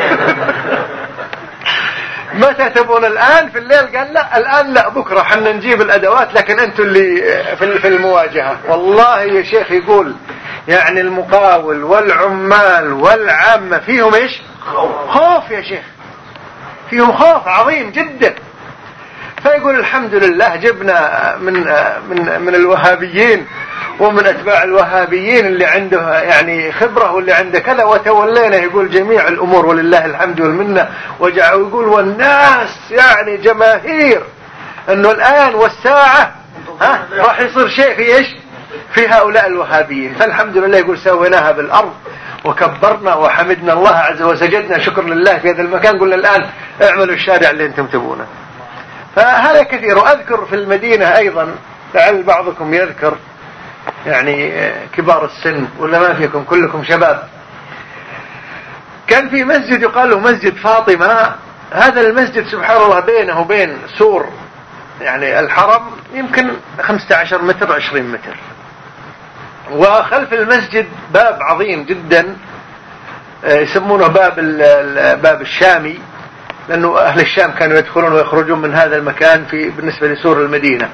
متى تبون الآن في الليل؟ قال لا الآن لا، بكرة حنا نجيب الأدوات لكن أنتم اللي في المواجهة. والله يا شيخ يقول يعني المقاول والعمال والعامة فيهم إيش خوف يا شيخ، فيهم خوف عظيم جدا. فيقول الحمد لله جبنا من من من الوهابيين ومن أتباع الوهابيين اللي عنده يعني خبرة واللي عنده كذا، وتولينا يقول جميع الأمور ولله الحمد والمنة. وجعوا يقول والناس يعني جماهير أنه الآن والساعة ها راح يصير شيء في إيش في هؤلاء الوهابيين. فالحمد لله يقول سويناها بالأرض وكبرنا وحمدنا الله عز وسجدنا شكر لله في هذا المكان. قلنا الآن اعملوا الشارع اللي انتم تبونه. فهذا كثير. وأذكر في المدينة أيضا لعل بعضكم يذكر يعني كبار السن ولا ما فيكم كلكم شباب، كان في مسجد يقال له مسجد فاطمة. هذا المسجد سبحان الله بينه وبين سور يعني الحرم يمكن خمسة عشر متر عشرين متر، وخلف المسجد باب عظيم جدا يسمونه باب باب الشامي، لأنه أهل الشام كانوا يدخلون ويخرجون من هذا المكان في بالنسبة لسور المدينة.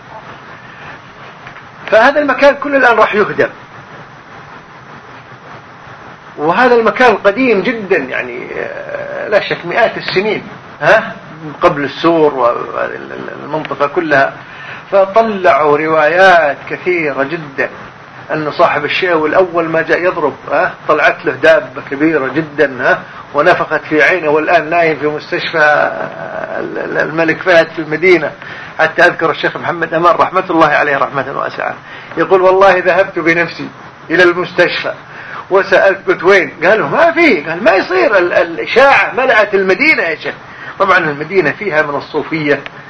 فهذا المكان كل الآن راح يهدم، وهذا المكان قديم جدا يعني لا شك مئات السنين ها قبل السور والمنطقة كلها. فطلعوا روايات كثيرة جدا أن صاحب الشيء الأول ما جاء يضرب ها طلعت له دابة كبيرة جدا ها ونفخت في عينه، والآن نايم في مستشفى الملك فهد في المدينة. حتى أذكر الشيخ محمد أمان رحمة الله عليه رحمة واسعة يقول والله ذهبت بنفسي إلى المستشفى وسألت قلت وين؟ قالوا ما فيه. قال ما يصير الإشاعة ملأت المدينة يا شيخ. طبعا المدينة فيها من الصوفية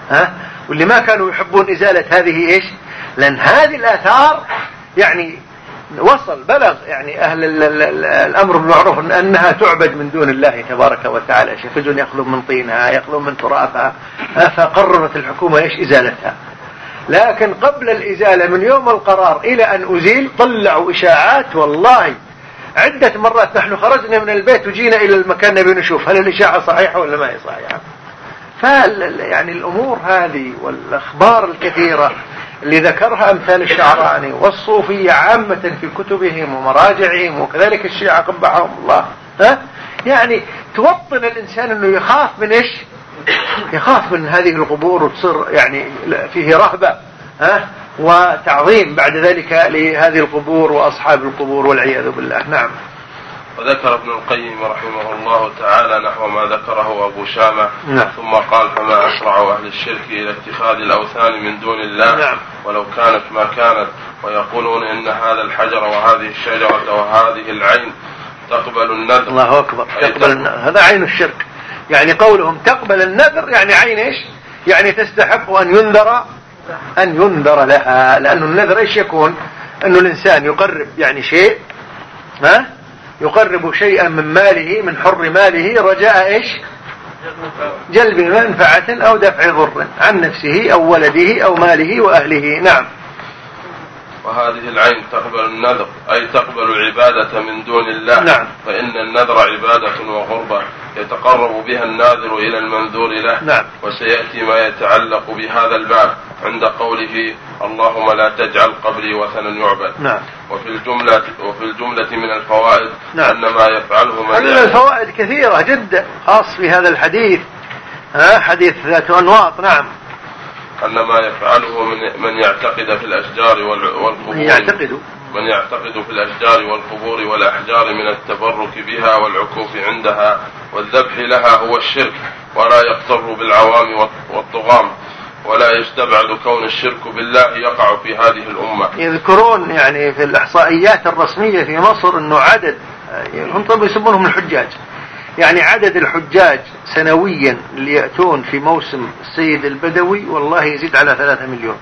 ها؟ واللي ما كانوا يحبون إزالة هذه إيش؟ لأن هذه الآثار يعني وصل بلغ يعني أهل ال ال ال الأمر بالمعروف أنها تعبد من دون الله تبارك وتعالى، يخرجون يخلون من طينها يخلون من ترابها، فقررت الحكومة إيش؟ إزالتها. لكن قبل الإزالة من يوم القرار إلى أن أزيل طلعوا إشاعات، والله عدة مرات نحن خرجنا من البيت وجينا إلى المكان نبي نشوف هل الإشاعة صحيحة ولا ما هي صحيحة. فال يعني الأمور هذه والأخبار الكثيرة اللي ذكرها أمثال الشعراني والصوفية عامة في كتبهم ومراجعهم وكذلك الشيعة قبحهم الله، ها؟ يعني توطن الإنسان أنه يخاف من إيش؟ يخاف من هذه القبور وتصير يعني فيه رهبة، ها؟ وتعظيم بعد ذلك لهذه القبور وأصحاب القبور والعياذ بالله. نعم. وذكر ابن القيم رحمه الله تعالى نحو ما ذكره أبو شامة. نعم. ثم قال: فما أسرع أهل الشرك إلى اتخاذ الأوثان من دون الله. نعم. ولو كانت ما كانت، ويقولون إن هذا الحجر وهذه الشجرة وهذه العين تقبل النذر. الله أكبر. تقبل النذر. هذا عين الشرك، يعني قولهم تقبل النذر يعني عين إيش؟ يعني تستحق أن ينذر أن ينذر لها، لأن النذر إيش يكون؟ أنه الإنسان يقرب يعني شيء، ها؟ يقرب شيئا من ماله من حر ماله رجاء إيش؟ جلب منفعة أو دفع ضر عن نفسه أو ولده أو ماله وأهله. نعم. وهذه العين تقبل النذر أي تقبل العبادة من دون الله. نعم. فإن النذر عبادة وقربة يتقرب بها الناذر إلى المنذور له. نعم. وسيأتي ما يتعلق بهذا الباب عند قوله: اللهم لا تجعل قبري وثنا يعبد. نعم. وفي الجملة وفي الجملة من الفوائد. نعم. أن ما يفعله من يعني الفوائد كثيرة جدا خاص في هذا الحديث، ها؟ حديث ذات أنواط. نعم. أن ما يفعله من, من يعتقد في الأشجار والقبور يعتقد من يعتقد في الأشجار والقبور والأحجار من التبرك بها والعكوف عندها والذبح لها هو الشرك، ولا يغتر بالعوام والطغام، ولا يستبعد كون الشرك بالله يقع في هذه الأمة. يذكرون يعني في الإحصائيات الرسمية في مصر أنه عدد، هم طبعا يسمونهم الحجاج، يعني عدد الحجاج سنويا اللي يأتون في موسم السيد البدوي والله يزيد على ثلاثة مليون،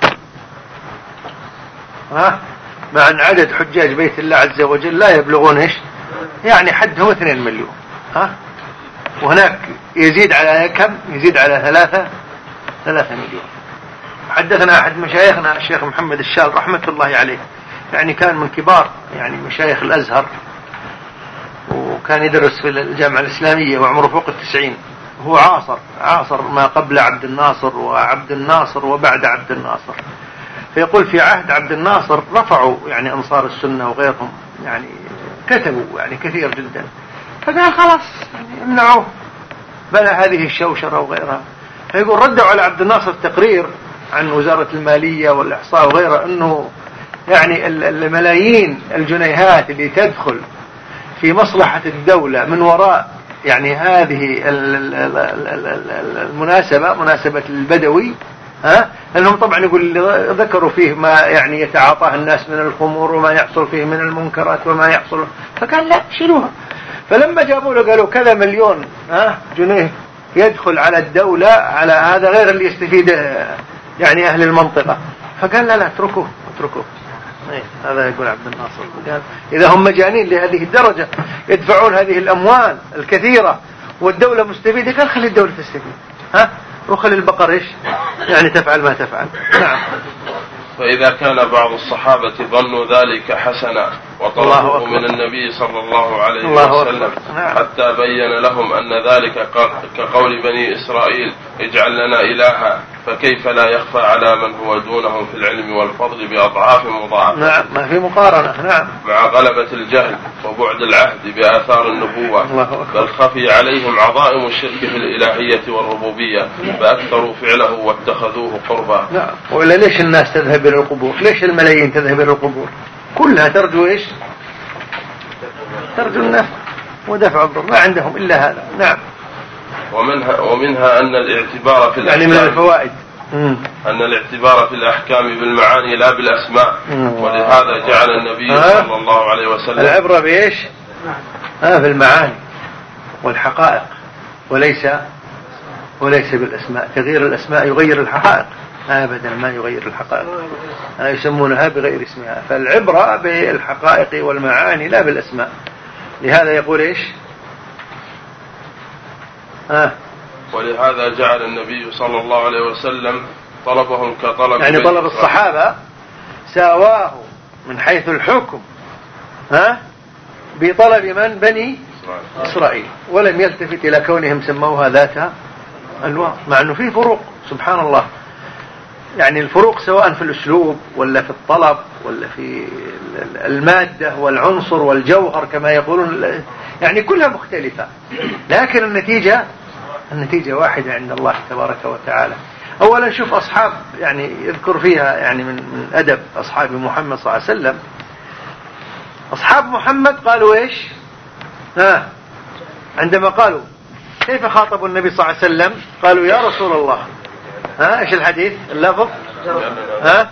ها؟ مع أن عدد حجاج بيت الله عز وجل لا يبلغون إيش؟ يعني حدهم اثنين مليون، ها؟ وهناك يزيد على كم؟ يزيد على ثلاثة ثلاثة مليون. حدثنا أحد مشايخنا الشيخ محمد الشال رحمة الله عليه، يعني كان من كبار يعني مشايخ الأزهر، وكان يدرس في الجامعة الإسلامية وعمره فوق التسعين، هو عاصر عاصر ما قبل عبد الناصر وعبد الناصر وبعد عبد الناصر. فيقول في عهد عبد الناصر رفعوا يعني أنصار السنة وغيرهم يعني كتبوا يعني كثير جدا، فقال خلاص يعني امنعوه بلا هذه الشوشرة وغيرها. فيقول ردوا على عبد الناصر تقرير عن وزارة المالية والإحصاء وغيره أنه يعني الملايين الجنيهات اللي تدخل في مصلحة الدولة من وراء يعني هذه المناسبة مناسبة البدوي، ها؟ لأنهم طبعا يقول ذكروا فيه ما يعني يتعاطاه الناس من الخمور وما يحصل فيه من المنكرات وما يحصل، فقال لا شيلوها. فلما جابوا له قالوا كذا مليون ها جنيه يدخل على الدولة على هذا غير اللي يستفيد يعني أهل المنطقة، فقال لا لا اتركوه اتركوه. هذا يقول عبد الناصر، إذا هم مجانين لهذه الدرجة يدفعون هذه الأموال الكثيرة والدولة مستفيدة، قال خلي الدولة تستفيد، ها؟ وخلي البقر إيش يعني تفعل ما تفعل. نعم. فإذا كان بعض الصحابة ظنوا ذلك حسنا وطلبوه من النبي صلى الله عليه الله وسلم نعم. حتى بين لهم أن ذلك كقول بني إسرائيل اجعل لنا إلها، فكيف لا يخفى على من هو دونهم في العلم والفضل بأضعاف مضاعفة. نعم ما في مقارنة. نعم. مع غلبة الجهل وبعد العهد بآثار النبوة، بل خفي عليهم عظائم الشرك في الإلهية والربوبية فأكثروا فعله واتخذوه قربا. نعم. وإلا ليش الناس تذهب إلى القبور؟ ليش الملايين تذهب إلى القبور؟ كلها ترجو إيش؟ ترجو النفع ودفع الضر، ما عندهم إلا هذا. نعم. ومنها, ومنها أن الاعتبار في الأحكام يعني من الفوائد أن الاعتبار في الأحكام بالمعاني لا بالأسماء، ولهذا جعل النبي صلى الله عليه وسلم العبرة بإيش؟ آه بالمعاني والحقائق وليس وليس بالأسماء. تغيير الأسماء يغير الحقائق؟ أبدا ما يغير الحقائق، يسمونها بغير اسمها. فالعبرة بالحقائق والمعاني لا بالأسماء. لهذا يقول إيش؟ آه. ولهذا جعل النبي صلى الله عليه وسلم طلبهم كطلب يعني طلب الصحابة ساواه من حيث الحكم ها بطلب من؟ بني إسرائيل، ولم يلتفت إلى كونهم سموها ذات أنواع، مع أنه في فروق سبحان الله. يعني الفروق سواء في الأسلوب ولا في الطلب ولا في المادة والعنصر والجوهر كما يقولون، يعني كلها مختلفة، لكن النتيجة النتيجة واحدة عند الله تبارك وتعالى. أولا شوف أصحاب، يعني يذكر فيها يعني من, من أدب أصحاب محمد صلى الله عليه وسلم. أصحاب محمد قالوا إيش؟ ها عندما قالوا كيف خاطبوا النبي صلى الله عليه وسلم؟ قالوا يا رسول الله. ها إيش الحديث اللفظ؟ ها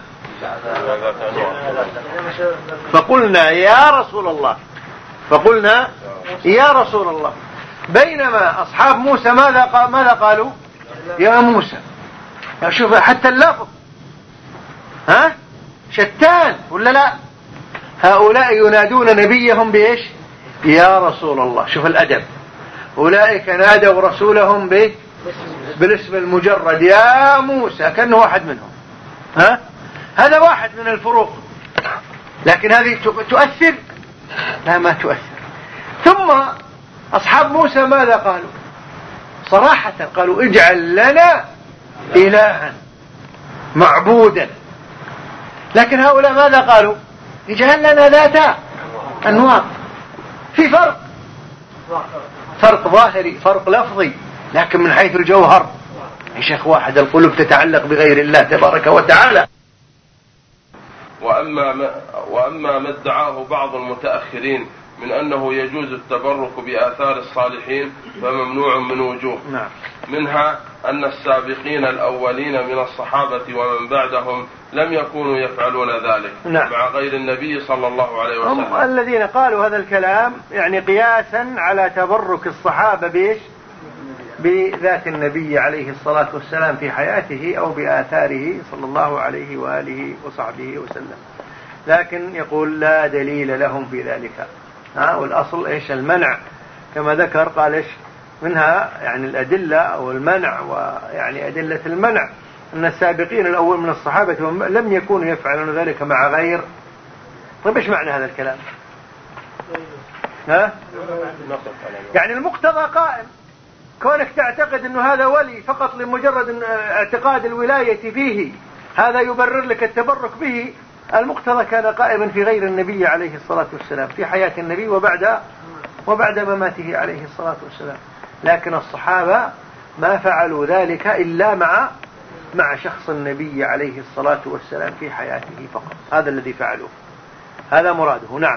فقلنا يا رسول الله، فقلنا يا رسول الله. بينما أصحاب موسى ماذا قال؟ ماذا قالوا؟ يا موسى. شوف حتى اللفظ ها شتان ولا لا؟ هؤلاء ينادون نبيهم بإيش؟ يا رسول الله. شوف الأدب. أولئك نادوا رسولهم ب بالاسم المجرد يا موسى، كأنه واحد منهم. ها هذا واحد من الفروق، لكن هذه تؤثر؟ لا ما تؤثر. ثم أصحاب موسى ماذا قالوا؟ صراحة قالوا اجعل لنا إلها معبودا. لكن هؤلاء ماذا قالوا؟ اجعل لنا ذات أنواط. في فرق، فرق ظاهري، فرق لفظي، لكن من حيث الجوهر يا شيخ واحد. القلوب تتعلق بغير الله تبارك وتعالى. وأما ما, وأما ما ادعاه بعض المتأخرين من أنه يجوز التبرك بآثار الصالحين فممنوع من وجوه. نعم. منها أن السابقين الأولين من الصحابة ومن بعدهم لم يكونوا يفعلون ذلك. نعم. مع غير النبي صلى الله عليه وسلم. هم الذين قالوا هذا الكلام يعني قياسا على تبرك الصحابة بإيش؟ بذات النبي عليه الصلاة والسلام في حياته أو بآثاره صلى الله عليه وآله وصحبه وسلم. لكن يقول لا دليل لهم في ذلك. ها والأصل إيش؟ المنع كما ذكر. قال إيش منها؟ يعني الأدلة أو المنع، ويعني أدلة المنع أن السابقين الأول من الصحابة لم يكونوا يفعلون ذلك مع غير. طيب إيش معنى هذا الكلام؟ ها؟ يعني المقتضى قائم. كونك تعتقد أنه هذا ولي فقط لمجرد اعتقاد الولاية فيه هذا يبرر لك التبرك به. المقتضى كان قائما في غير النبي عليه الصلاة والسلام في حياة النبي وبعد وبعد مماته عليه الصلاة والسلام. لكن الصحابة ما فعلوا ذلك إلا مع مع شخص النبي عليه الصلاة والسلام في حياته فقط. هذا الذي فعلوه، هذا مراده. نعم.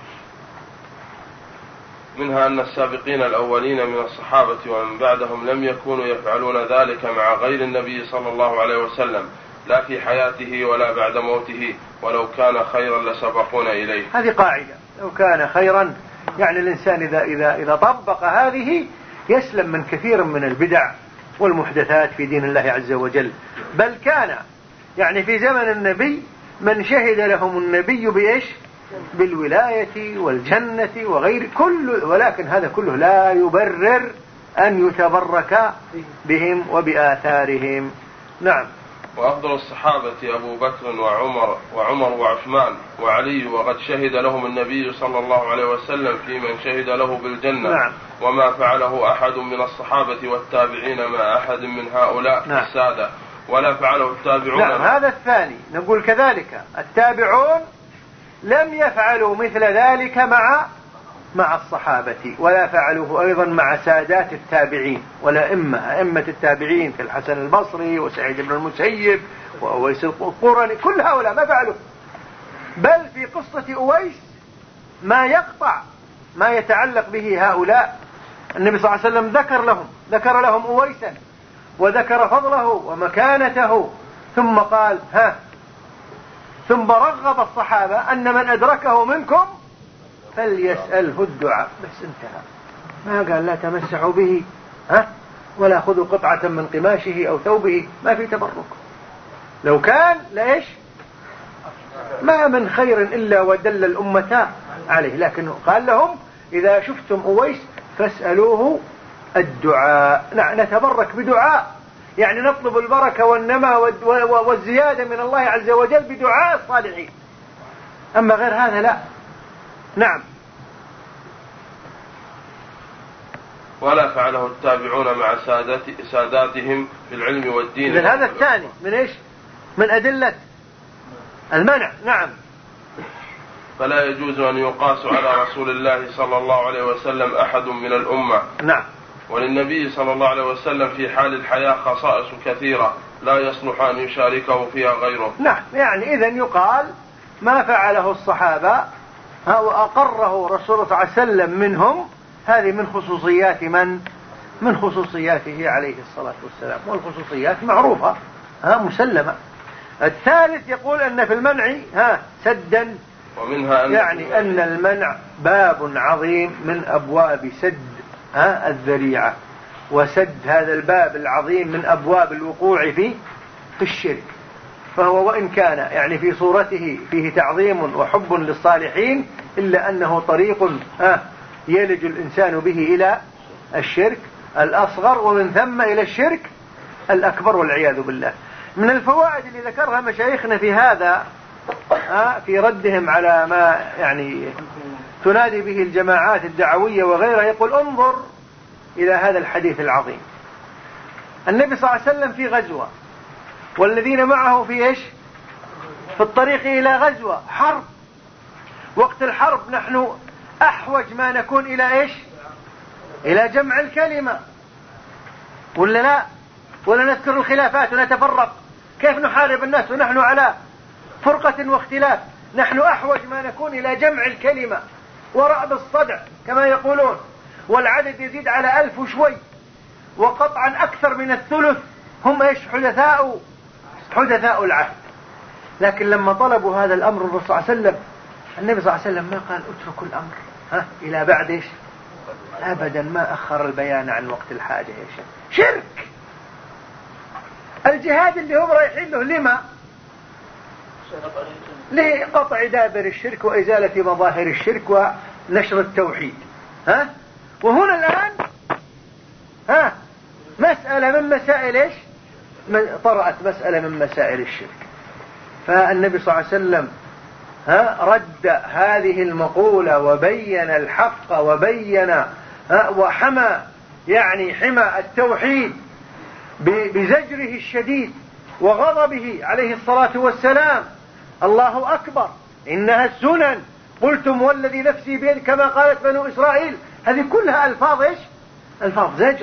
منها أن السابقين الأولين من الصحابة ومن بعدهم لم يكونوا يفعلون ذلك مع غير النبي صلى الله عليه وسلم لا في حياته ولا بعد موته، ولو كان خيرا لسبقونا إليه. هذه قاعدة، لو كان خيرا يعني الإنسان إذا, إذا, إذا طبق هذه يسلم من كثير من البدع والمحدثات في دين الله عز وجل. بل كان يعني في زمن النبي من شهد لهم النبي بإيش؟ بالولاية والجنة وغير كل، ولكن هذا كله لا يبرر أن يتبرك بهم وبآثارهم. نعم. وأفضل الصحابة أبو بكر وعمر وعمر وعثمان وعلي، وقد شهد لهم النبي صلى الله عليه وسلم في من شهد له بالجنة. نعم. وما فعله أحد من الصحابة والتابعين مع أحد من هؤلاء. نعم. السادة ولا فعله التابعون. نعم. هذا الثاني نقول كذلك التابعون لم يفعلوا مثل ذلك مع مع الصحابة، ولا فعلوه أيضا مع سادات التابعين ولا إمة أئمة التابعين كالحسن البصري وسعيد بن المسيب وأويس القرني. كل هؤلاء ما فعلوا. بل في قصة أويس ما يقطع ما يتعلق به هؤلاء النبي صلى الله عليه وسلم ذكر لهم ذكر لهم أويسا وذكر فضله ومكانته، ثم قال ها ثم رغب الصحابة أن من أدركه منكم فليسأله الدعاء. بس انتهى، ما قال لا تمسحوا به ها ولا خذوا قطعة من قماشه أو ثوبه، ما في تبرك. لو كان ليش ما من خير إلا ودل الأمة عليه، لكنه قال لهم إذا شفتم أويس فاسألوه الدعاء. نتبرك بدعاء، يعني نطلب البركة والنمى والزيادة من الله عز وجل بدعاء الصالحين، أما غير هذا لا. نعم. ولا فعله التابعون مع سادات ساداتهم في العلم والدين. إذن هذا الثاني من إيش؟ من أدلة المنع. نعم. فلا يجوز أن يقاس على رسول الله صلى الله عليه وسلم أحد من الأمة. نعم. وللنبي صلى الله عليه وسلم في حال الحياة خصائص كثيرة لا يصلح أن يشاركه فيها غيره. نعم، يعني إذن يقال ما فعله الصحابة وأقره رسول الله صلى الله عليه وسلم منهم، هذه من خصوصيات من؟ من خصوصياته عليه الصلاة والسلام، والخصوصيات معروفة ها مسلمة. الثالث يقول أن في المنع ها سدا، ومنها أن يعني أن المنع باب عظيم من أبواب سد ها الذريعة، وسد هذا الباب العظيم من أبواب الوقوع في في الشرك. فهو وإن كان يعني في صورته فيه تعظيم وحب للصالحين، إلا أنه طريق ها يلج الإنسان به إلى الشرك الأصغر، ومن ثم إلى الشرك الأكبر والعياذ بالله. من الفوائد اللي ذكرها مشايخنا في هذا في ردهم على ما يعني تنادي به الجماعات الدعوية وغيرها، يقول انظر إلى هذا الحديث العظيم. النبي صلى الله عليه وسلم في غزوة، والذين معه في إيش؟ في الطريق إلى غزوة حرب. وقت الحرب نحن أحوج ما نكون إلى إيش؟ إلى جمع الكلمة، ولا لا؟ ولا نذكر الخلافات ونتفرق؟ كيف نحارب الناس ونحن على فرقة واختلاف؟ نحن أحوج ما نكون إلى جمع الكلمة ورأب الصدع كما يقولون، والعدد يزيد على ألف وشوي، وقطعا أكثر من الثلث هم إيش؟ حدثاء حدثاء العهد. لكن لما طلبوا هذا الأمر الرسول صلى الله عليه وسلم، النبي صلى الله عليه وسلم ما قال اتركوا الأمر ها إلى بعد إيش؟ أبدا ما أخر البيان عن وقت الحاجة. إيش؟ شرك. الجهاد اللي هم رايحين له لما؟ لقطع دابر الشرك وإزالة مظاهر الشرك ونشر التوحيد. ها؟ وهنا الآن ها مسألة من مسائل إيش؟ طرأت مسألة من مسائل الشرك. فالنبي صلى الله عليه وسلم ها رد هذه المقولة وبين الحق وبين ها وحمى يعني حمى التوحيد بزجره الشديد وغضبه عليه الصلاة والسلام. الله أكبر، إنها السنن، قلتم والذي نفسي بيد كما قالت بنو إسرائيل. هذه كلها ألفاظ إيش؟ ألفاظ زجر.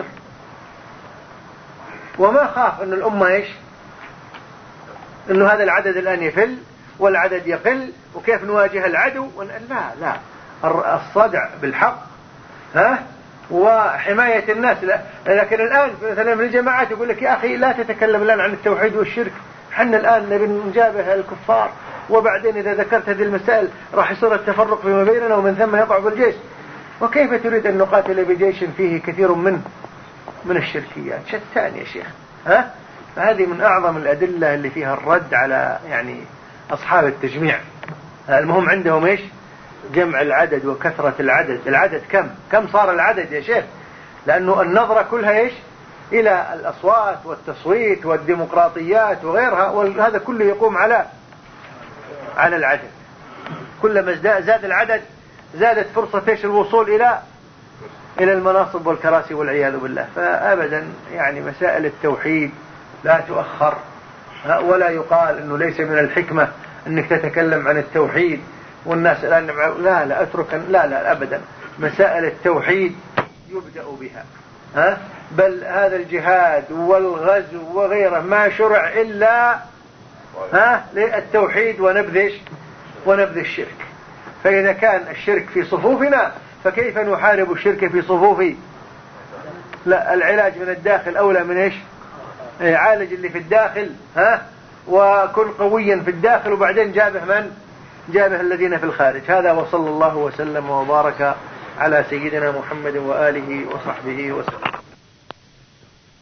وما خاف أن الأمة إيش؟ أنه هذا العدد الآن يفل والعدد يقل، وكيف نواجه العدو. لا لا، الصدع بالحق ها وحماية الناس. لا. لكن الآن مثلا من الجماعات يقول لك يا أخي لا تتكلم الآن عن التوحيد والشرك، حنا الآن نبي نجابه الكفار، وبعدين إذا ذكرت هذه المسائل راح يصير التفرق فيما بيننا ومن ثم يضعف الجيش. وكيف تريد أن نقاتل بجيش فيه كثير من من الشركيات؟ شتان يا شيخ. ها؟ فهذه من أعظم الأدلة اللي فيها الرد على يعني أصحاب التجميع. المهم عندهم إيش؟ جمع العدد وكثرة العدد. العدد كم؟ كم صار العدد يا شيخ؟ لأنه النظرة كلها إيش؟ إلى الأصوات والتصويت والديمقراطيات وغيرها، وهذا كله يقوم على على العدد. كلما زاد العدد زادت فرصة إيش؟ الوصول إلى إلى المناصب والكراسي والعياذ بالله. فأبدا يعني مسائل التوحيد لا تؤخر، ولا يقال أنه ليس من الحكمة أنك تتكلم عن التوحيد والناس الآن لا لا أترك لا لا أبدا. مسائل التوحيد يبدأ بها ها؟ بل هذا الجهاد والغزو وغيره ما شرع إلا ها للتوحيد ونبذ ونبذ الشرك. فإذا كان الشرك في صفوفنا فكيف نحارب الشرك في صفوف؟ لا، العلاج من الداخل أولى من إيش؟ عالج اللي في الداخل ها وكن قويا في الداخل، وبعدين جابه من؟ جابه الذين في الخارج. هذا وصلى الله وسلم وبارك على سيدنا محمد وآله وصحبه وسلم.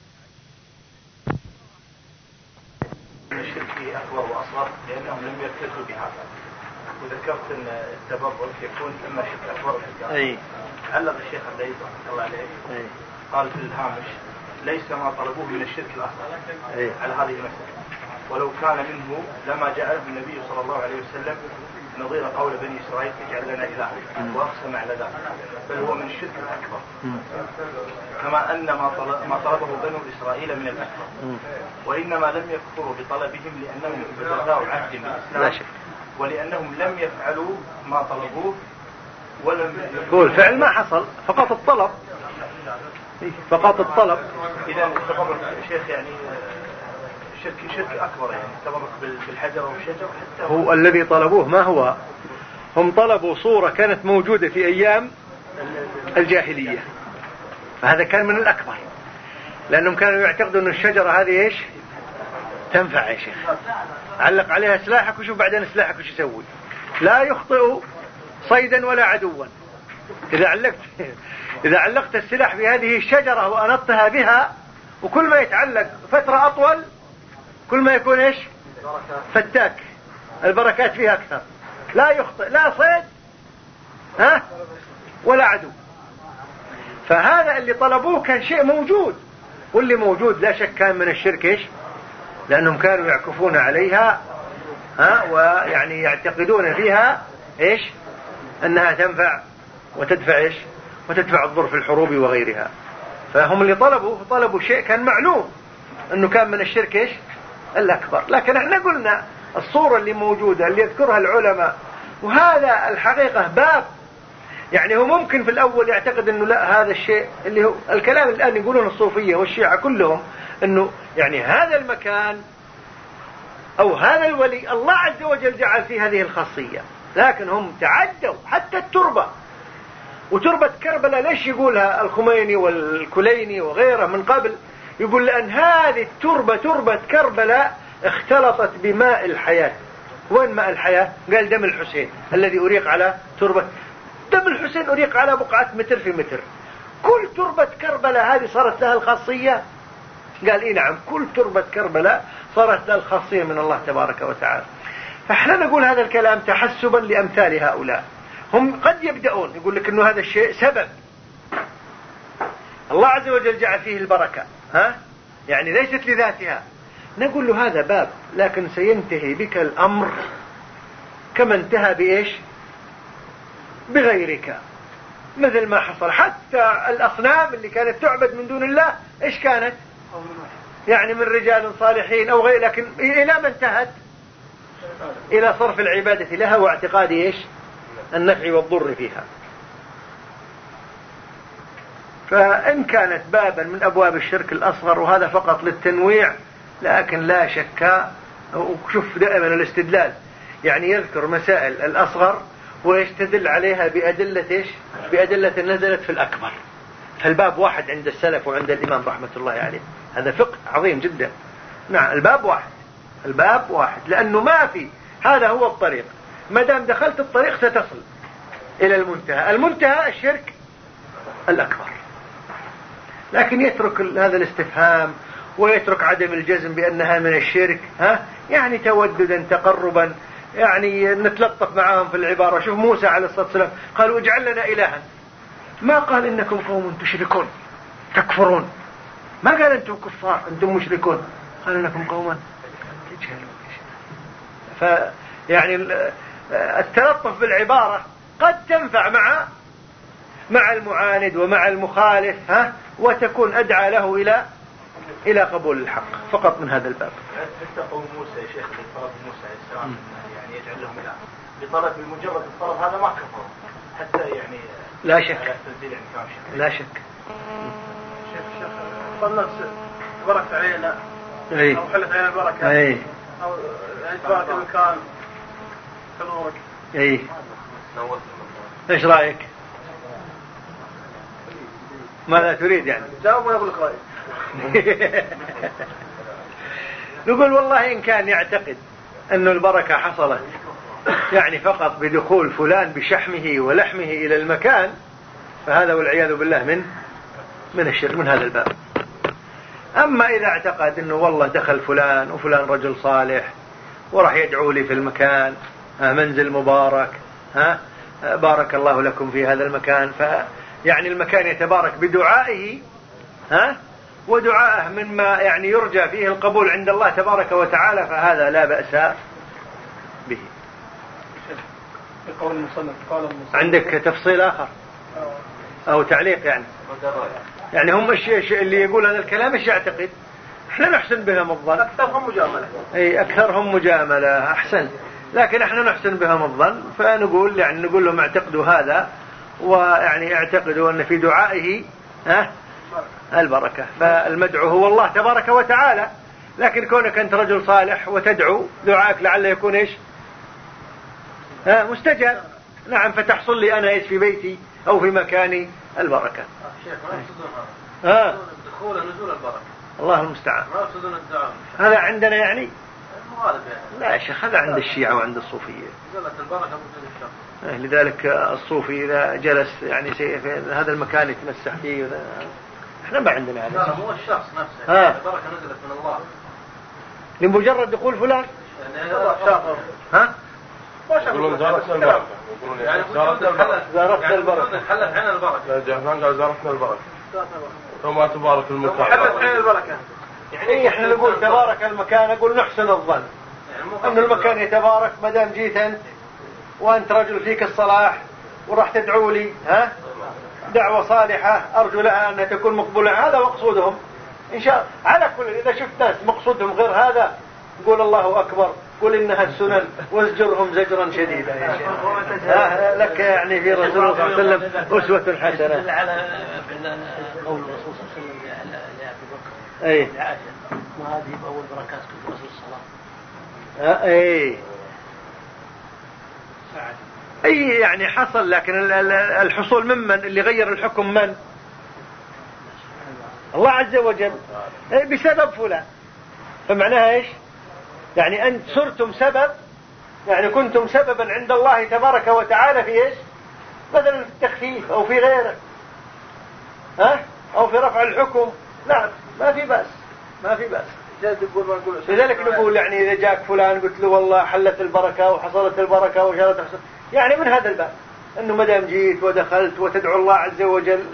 لأنهم لم يرتدوا بهذا. وذكرت أن التبرك يكون إما شرك أكبر. أي. علق الشيخ الليث رحمه الله عليه. أي. قال في الهامش ليس ما طلبوه من الشرك الأصغر. أي. على هذه المسألة. ولو كان منه لما جاءه النبي صلى الله عليه وسلم نظير قول بني إسرائيل اجعل لنا إلها وأقسم على ذلك، بل هو من الشرك الأكبر. كما أن ما طلبه بنو إسرائيل من الأكبر، وإنما لم يكفروا بطلبهم لأنهم بدأوا عهد بالإسلام، ولأنهم لم يفعلوا ما طلبوه ولم يقول فعل ما حصل، فقط الطلب فقط الطلب. إذا التبرك شيخ يعني شرك شرك أكبر، يعني التبرك بالحجر والشجر حتى هو الذي طلبوه. ما هو؟ هم طلبوا صورة كانت موجودة في أيام الجاهلية، فهذا كان من الأكبر، لأنهم كانوا يعتقدوا أن الشجرة هذه إيش تنفع يا شيخ. علق عليها سلاحك وشوف بعدين سلاحك وش يسوي. لا يخطئ صيدا ولا عدوا. إذا علقت إذا علقت السلاح بهذه الشجرة وأنطها بها، وكل ما يتعلق فترة أطول كل ما يكون إيش فتاك، البركات فيها أكثر. لا يخطئ لا صيد ها ولا عدو. فهذا اللي طلبوه كان شيء موجود، واللي موجود لا شك كان من الشرك إيش، لأنهم كانوا يعكفون عليها ها ويعني يعتقدون فيها إيش أنها تنفع وتدفع إيش وتدفع الضر في الحروب وغيرها. فهم اللي طلبوا طلبوا شيء كان معلوم أنه كان من الشرك إيش الأكبر. لكن احنا قلنا الصورة اللي موجودة اللي يذكرها العلماء، وهذا الحقيقة باب، يعني هو ممكن في الأول يعتقد أنه لا هذا الشيء اللي هو الكلام الآن يقولون الصوفية والشيعة كلهم أنه يعني هذا المكان أو هذا الولي الله عز وجل جعل فيه هذه الخاصية، لكن هم تعدوا حتى التربة. وتربة كربلاء ليش يقولها الخميني والكليني وغيره من قبل؟ يقول لأن هذه التربة تربة كربلاء اختلطت بماء الحياة. وين ماء الحياة؟ قال دم الحسين الذي أريق على تربة، دم الحسين أريق على بقعة متر في متر. كل تربة كربلاء هذه صارت لها الخاصية. قال إيه نعم، كل تربة كربلاء صارت لها الخاصية من الله تبارك وتعالى. فإحنا نقول هذا الكلام تحسبا لأمثال هؤلاء. هم قد يبدأون يقول لك إنه هذا الشيء سبب الله عز وجل جعل فيه البركة، ها يعني ليست لذاتها. نقول له هذا باب، لكن سينتهي بك الأمر كما انتهى بإيش بغيرك، مثل ما حصل. حتى الأصنام اللي كانت تعبد من دون الله إيش كانت؟ يعني من رجال صالحين أو غير، لكن إلى ما انتهت؟ إلى صرف العبادة لها واعتقاد إيش النفع والضر فيها. فإن كانت بابا من أبواب الشرك الأصغر، وهذا فقط للتنويع، لكن لا شك. وشوف دائما الاستدلال يعني يذكر مسائل الأصغر ويستدل عليها بأدلة إيش بأدلة نزلت في الأكبر. فالباب واحد عند السلف وعند الإمام رحمة الله عليه. هذا فقه عظيم جدا. نعم الباب واحد، الباب واحد، لأنه ما في، هذا هو الطريق. ما دام دخلت الطريق ستصل إلى المنتهى. المنتهى الشرك الأكبر. لكن يترك هذا الاستفهام ويترك عدم الجزم بأنها من الشرك، ها يعني توددا تقربا، يعني نتلطف معهم في العبارة. شوف موسى عليه الصلاة والسلام قالوا اجعل لنا إلها، ما قال إنكم قوم تشركون تكفرون، ما قال أنتم كفار أنتم مشركون، قال إنكم قوما تجهلون. فيعني التلطف بالعبارة قد تنفع مع مع المعاند ومع المخالف، ها وتكون أدعى له إلى إلى قبول الحق. فقط من هذا الباب. حتى قوم موسى يا شيخ بطلب موسى عليه السلام يعني يجعل لهم إله، بطلب بمجرد الطلب هذا ما كفروا حتى يعني لا شك يعني لا شك. شيخ شيخ طلت بركت علينا أي. أو حلت علينا البركة أي. أو يعني تبارك المكان حضورك. أي. إيش رأيك؟ ماذا تريد يعني؟ جاوب ولا أقول لك رأيك؟ نقول والله إن كان يعتقد أن البركة حصلت يعني فقط بدخول فلان بشحمه ولحمه إلى المكان، فهذا والعياذ بالله من من الشرك من هذا الباب. أما إذا اعتقد أنه والله دخل فلان وفلان رجل صالح وراح يدعو لي في المكان، منزل مبارك، ها بارك الله لكم في هذا المكان. فيعني المكان يتبارك بدعائه، ها ودعائه مما يعني يرجى فيه القبول عند الله تبارك وتعالى، فهذا لا بأس به. قول المصنف قال المصنف. عندك تفصيل آخر أو تعليق؟ يعني يعني هم الشيء اللي يقول هذا الكلام ايش يعتقد؟ احنا نحسن بهم الظن. أكثرهم مجاملة. اي أكثرهم مجاملة، أحسن، لكن احنا نحسن بهم الظن، فنقول يعني نقول لهم اعتقدوا هذا، ويعني اعتقدوا أن في دعائه ها البركة. فالمدعو هو الله تبارك وتعالى، لكن كونك أنت رجل صالح وتدعو دعائك لعله يكون ايش؟ ها مستجاب. نعم، فتحصل لي أنا ايش في بيتي أو في مكاني البركة. شيخ ما يقصدون ها دخول نزول البركة، الله المستعان. ما يقصدون الدعاء. هذا عندنا يعني؟ المغالب يعني. لا يا شيخ، هذا عند الشيعة وعند الصوفية. يقول لك البركة موجودة الشخص. لذلك الصوفي إذا جلس يعني في هذا المكان يتمسح فيه، احنا ما عندنا هذا. لا مو الشخص نفسه، ها. البركة نزلت من الله لمجرد دخول فلان. يعني شاطر. ها يقولون زارتنا البركة، يعني زارتنا البركة، زارتنا البركة، حلت عين البركة. لا جهنم قال زارتنا البركة، وما تبارك المكان، حلت عين البركة. يعني احنا نقول تبارك المكان، نقول نحسن الظن أن المكان يتبارك ما دام جيت أنت وأنت رجل فيك الصلاح وراح تدعو لي ها دعوة صالحة أرجو لها أن تكون مقبولة. هذا مقصودهم إن شاء الله. على كل إذا شفت ناس مقصودهم غير هذا قول الله أكبر، قل إنها السنن، وازجرهم زجرا شديدا يا شيخ. آه لك يعني في رسول الله صلى الله عليه وسلم أسوة حسنة. على قول الرسول صلى الله عليه وسلم لأبي بكر أي ما هذه بأول بركات كل رسول الصلاة. آه أي أي يعني حصل، لكن الحصول ممن اللي غير الحكم من؟ الله عز وجل بسبب فلان. فمعناها إيش؟ يعني أنت صرتم سبب، يعني كنتم سببا عند الله تبارك وتعالى في إيش؟ مثلا في التخفيف أو في غيره، ها؟ أو في رفع الحكم. لا ما في بأس، ما في بأس. لذلك نقول يعني إذا جاك فلان قلت له والله حلت البركة وحصلت البركة وشالت حصل، يعني من هذا الباب أنه مدام جيت ودخلت وتدعو الله عز وجل.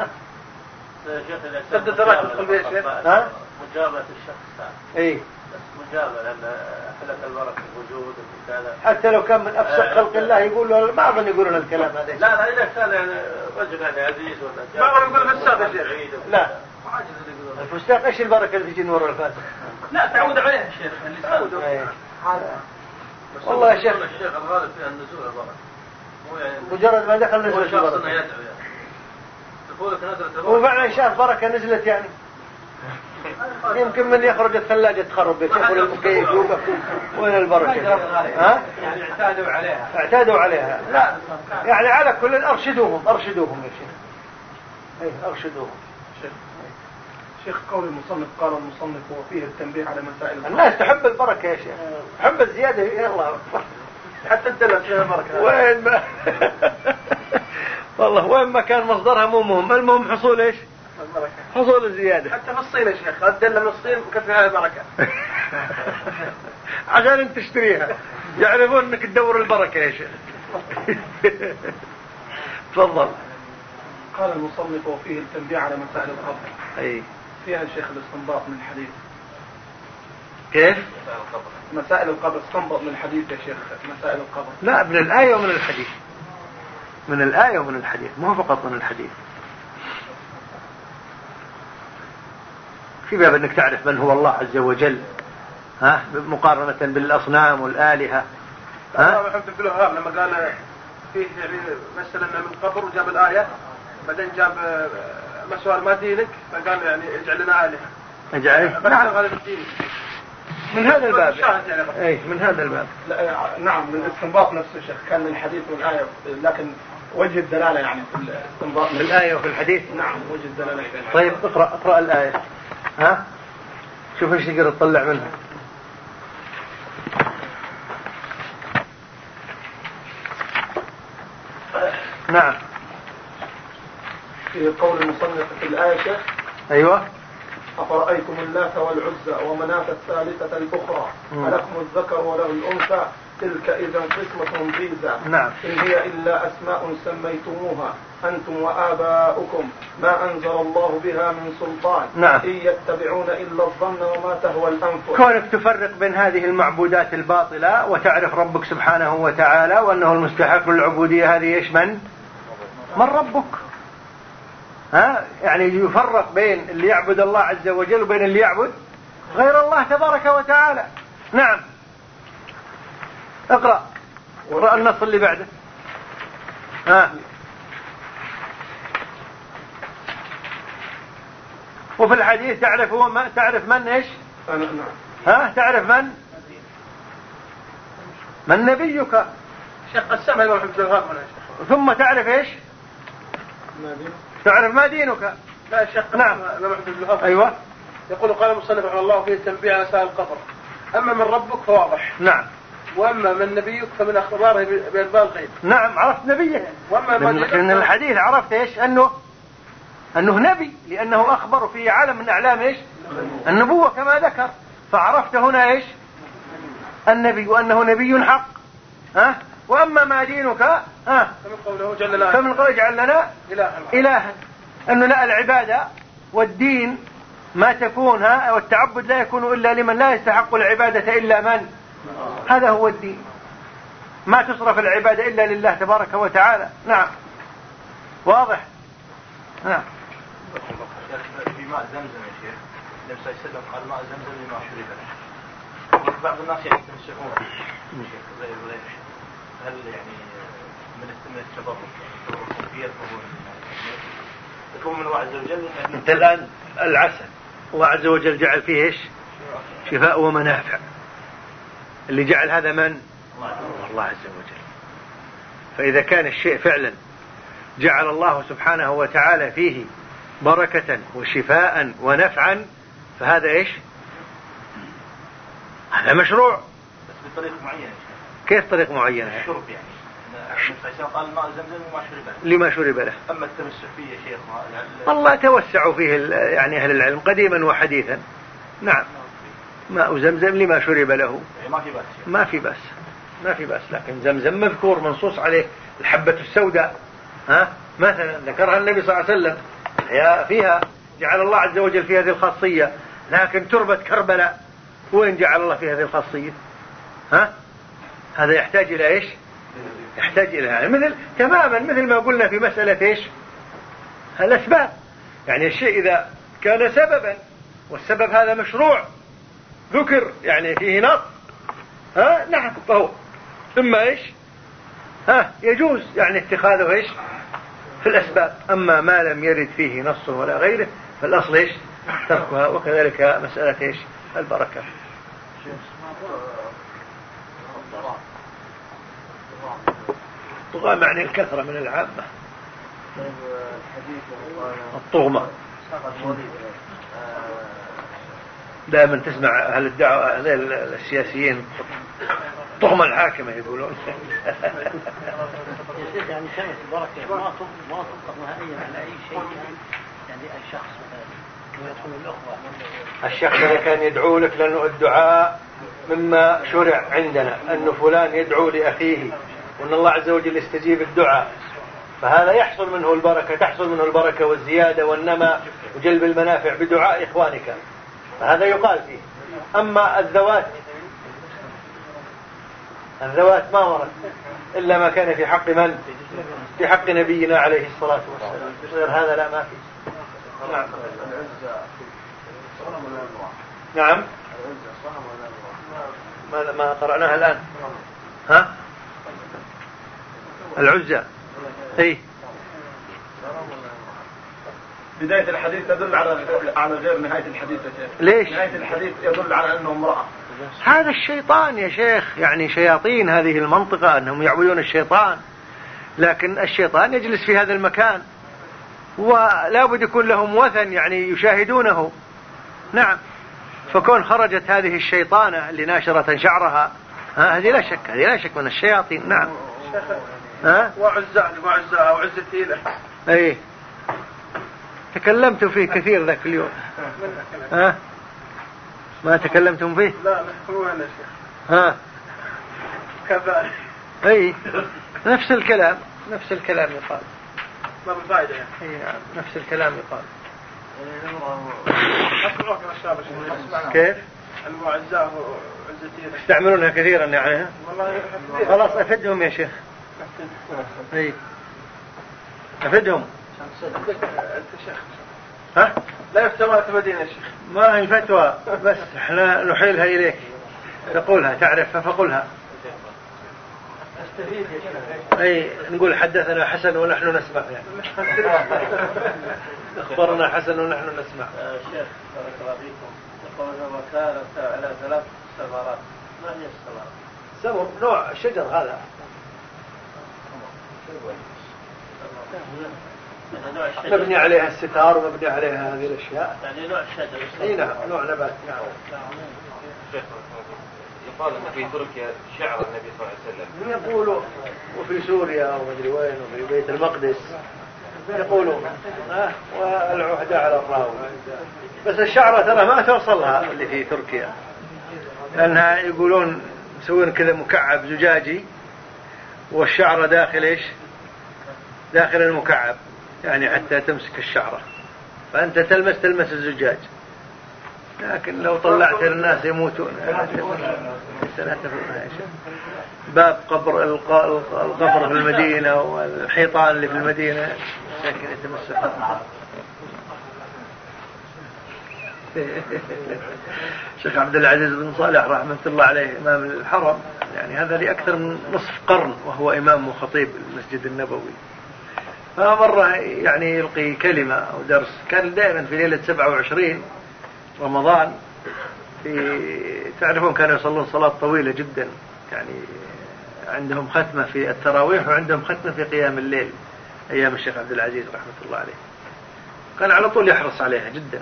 سدد رأسك يا شيخ. ها؟ مجابلة الشخص. إيه. مجابلة لأن حلت البركة وجود وكذا. حتى لو كان من أفسق خلق الله يقول له ما أظن يقولون الكلام هذا. لا لا إذا كان يعني رجل يعني عزيز ولا. ما أظن يقول فساق يا شيخ. لا. الفساق إيش البركة اللي تجي نور الفاسق؟ لا تعود عليه يا شيخ. اللي تعود. والله يا شيخ. الشيخ الغالب فيها النزول البركة. مو يعني. مجرد ما دخل نزلت البركة. البركة. دخولك نزلت البركة. وفعلا شاف بركة نزلت يعني. يمكن من يخرج الثلاجة تخرب يقول المكيف يوقف وين البركة؟ ها؟ يعني اعتادوا عليها. اعتادوا عليها. لا يعني على كل أرشدوهم أرشدوهم يا شيخ. أي أرشدوهم. شيخ قول المصنف قال المصنف وفيه التنبيه على مسائل الناس تحب البركة يا شيخ، تحب الزيادة. يا الله أكبر. حتى الدلة فيها البركة. وين ما والله وين ما كان مصدرها مو مهم، المهم حصول ايش؟ البركة. حصول الزيادة. حتى في الصين يا شيخ الدلة من الصين وكانت فيها البركة. عشان انت تشتريها يعرفون انك تدور البركة يا شيخ. تفضل. قال المصنف وفيه التنبيه على مسائل القبر. اي فيها الشيخ الاستنباط من الحديث. كيف؟ مسائل القبر استنبط من الحديث يا شيخ مسائل القبر. لا من الآية ومن الحديث، من الآية ومن الحديث، مو فقط من الحديث. في باب انك تعرف من هو الله عز وجل، ها مقارنة بالأصنام والآلهة. ها؟ محمد بن الوهاب لما قال فيه يعني مثلا من قبر وجاب الآية بعدين جاب مسؤول ما دينك فقال يعني اجعل لنا آلهة. اجعل. نعم. من هذا الباب. اي من هذا الباب. نعم من الاستنباط نفسه شيخ كان من الحديث والآية، لكن وجه الدلالة يعني في الاستنباط من الآية وفي الحديث. نعم وجه الدلالة. طيب اقرأ اقرأ الآية. ها شوف ايش تقدر تطلع منها. نعم. في قول المصنف في الآية شيخ. ايوه. أفرأيتم اللات والعزى ومناة الثالثة الأخرى ألكم الذكر وله الأنثى تلك إذا قسمة ضيزى. نعم. إن هي إلا أسماء سميتموها أنتم وآباؤكم ما أنزل الله بها من سلطان. نعم. إن يتبعون إلا الظن وما تهوى الأنفس. كونك تفرق بين هذه المعبودات الباطلة وتعرف ربك سبحانه وتعالى وأنه المستحق للعبودية، هذه إيش من؟ من ربك. ها؟ يعني يفرق بين اللي يعبد الله عز وجل وبين اللي يعبد غير الله تبارك وتعالى. نعم. اقرأ اقرأ النص اللي بعده. ها. وفي الحديث تعرف هو ما تعرف من ايش؟ ها تعرف من؟ من نبيك. شق السمع الإمام محمد بن الوهاب. ثم تعرف ايش؟ تعرف ما دينك. لا شق. نعم. الإمام محمد بن الوهاب. ايوه. يقول قال المصنف رحمه الله فيه تنبيه على سائل القطر. أما من ربك فواضح. نعم. وأما من نبيك فمن أخباره بأنباء الغيب. نعم عرفت نبيك. وأما من الحديث عرفت ايش؟ انه انه نبي، لانه اخبر في علم من اعلام ايش؟ النبوة كما ذكر، فعرفت هنا ايش؟ النبي وانه نبي حق. ها؟ واما ما دينك ها؟ فمن قوله جل لنا فمن قوله جعل لنا إلها. إلها، انه لا العبادة والدين ما تكون ها والتعبد لا يكون الا لمن لا يستحق العبادة الا من؟ هذا هو الدين. ما تصرف العبادة الا لله تبارك وتعالى. نعم. واضح. نعم. في ماء زمزم يا شيخ النبي صلى الله عليه وسلم قال ماء زمزم لما شرب له. بعض الناس يعني يتمسكون زي غير هل يعني من من التبرك يعني التبرك يكون من الله عز وجل. انت الآن العسل الله عز وجل جعل فيه ايش؟ شفاء ومنافع. اللي جعل هذا من؟ الله عز وجل. فإذا كان الشيء فعلا جعل الله سبحانه وتعالى فيه بركة وشفاء ونفعا فهذا ايش؟ هذا مشروع. بس بطريقة معينة. كيف طريقة معينة؟ الشرب يعني النبي قال ماء زمزم وما شرب له. لما شرب له. أما التمسك فيه يا شيخ الله توسعوا فيه يعني أهل العلم قديما وحديثا. نعم. ماء زمزم لما شرب له. ما في بأس. ما في بأس. ما في بأس، لكن زمزم مذكور منصوص عليه الحبة السوداء. ها مثلا ذكرها النبي صلى الله عليه وسلم فيها جعل الله عز وجل في هذه الخاصية. لكن تربة كربلاء وين جعل الله في هذه الخاصية؟ ها هذا يحتاج إلى إيش؟ يحتاج إلى يعني مثل تماما مثل ما قلنا في مسألة إيش؟ الأسباب. يعني الشيء إذا كان سببا والسبب هذا مشروع ذكر يعني فيه نص ها نعم فهو ثم إيش؟ ها يجوز يعني اتخاذه إيش؟ في الأسباب. أما ما لم يرد فيه نص ولا غيره فالأصل إيش؟ تركها. وكذلك مسألة إيش؟ البركة. الطغاة معني الكثرة من العامة. الطغمة دائما تسمع أهل الدعوة هذول السياسيين الطغمة الحاكمة يقولون. يعني كلمة البركة ما ما تطلق نهائيا على أي شيء يعني أي شخص ويدخل الأخوة. الشخص اللي كان يدعو لك لأنه الدعاء مما شرع عندنا أنه فلان يدعو لأخيه وأن الله عز وجل يستجيب الدعاء، فهذا يحصل منه البركة، تحصل منه البركة والزيادة والنماء وجلب المنافع بدعاء إخوانك، فهذا يقال فيه. أما الذوات الذوات ما ورد إلا ما كان في حق من؟ في حق نبينا عليه الصلاة والسلام. غير هذا لا ما فيه. نعم. نعم. ما ما قرأناها الآن. ها؟ العزة. إيه. بداية الحديث تدل على على غير نهاية الحديث يا شيخ. ليش؟ نهاية الحديث يدل على أنه امرأة. هذا الشيطان يا شيخ، يعني شياطين هذه المنطقة أنهم يعبدون الشيطان، لكن الشيطان يجلس في هذا المكان ولا بد يكون لهم وثن يعني يشاهدونه. نعم. فكون خرجت هذه الشيطانة اللي ناشرة شعرها ها هذه لا شك هذه لا شك من الشياطين. نعم. ها؟ وعزة وعزة أو عزة ثقيلة. ايه تكلمتوا فيه كثير ذاك اليوم. ها ما تكلمتم فيه؟ لا نحن يا شيخ. ها كذلك. اي نفس الكلام نفس الكلام يقال. ما بالفائدة يعني. اي نعم نفس الكلام يقال. كيف؟ المعزاه عزتين يستعملونها كثيرا يعني. خلاص افدهم يا شيخ. اي افدهم. انت شيخ. ها؟ لا يفتوى تبدين يا شيخ. ما هي فتوى بس احنا نحيلها اليك تقولها تعرفها فقلها. اي نقول حدثنا حسن ونحن نسمع يعني. اخبرنا حسن ونحن نسمع. شيخ بارك الله فيكم يقول وكانت على ثلاث ثمرات. ما هي الثمرات؟ سمر نوع شجر هذا. مبني عليها الستار ومبني عليها هذه الاشياء. يعني نوع الشجر. اي نعم نوع نبات. نعم. يقال ان في تركيا شعر النبي صلى الله عليه وسلم. يقولوا وفي سوريا ومدري وين وفي بيت المقدس يقولون ها والعهدة على الراوي. بس الشعرة ترى ما توصلها اللي في تركيا لأنها يقولون مسوين كذا مكعب زجاجي والشعرة داخل إيش داخل المكعب يعني حتى تمسك الشعرة فأنت تلمس تلمس الزجاج لكن لو طلعت الناس يموتون. باب قبر القبر في المدينة والحيطان اللي في المدينة لكن يتمسك. شيخ عبد العزيز بن صالح رحمة الله عليه إمام الحرم يعني هذا لأكثر من نصف قرن وهو إمام وخطيب المسجد النبوي. فمرة يعني يلقي كلمة أو درس كان دائما في ليلة سبعة وعشرين رمضان في تعرفون كانوا يصلون صلاة طويلة جدا يعني عندهم ختمة في التراويح وعندهم ختمة في قيام الليل أيام الشيخ عبد العزيز رحمة الله عليه كان على طول يحرص عليها جدا.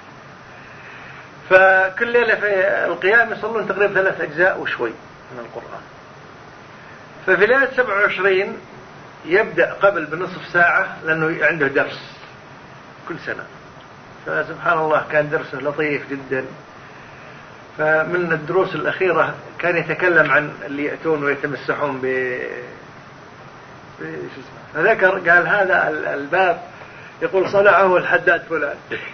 فكل ليلة في القيام يصلون تقريبا ثلاث أجزاء وشوي من القرآن. ففي ليلة سبعة وعشرين يبدأ قبل بنصف ساعة لأنه عنده درس كل سنة فسبحان الله كان درسه لطيف جدا. فمن الدروس الأخيرة كان يتكلم عن اللي يأتون ويتمسحون ب فذكر قال هذا الباب يقول صنعه الحداد فلان.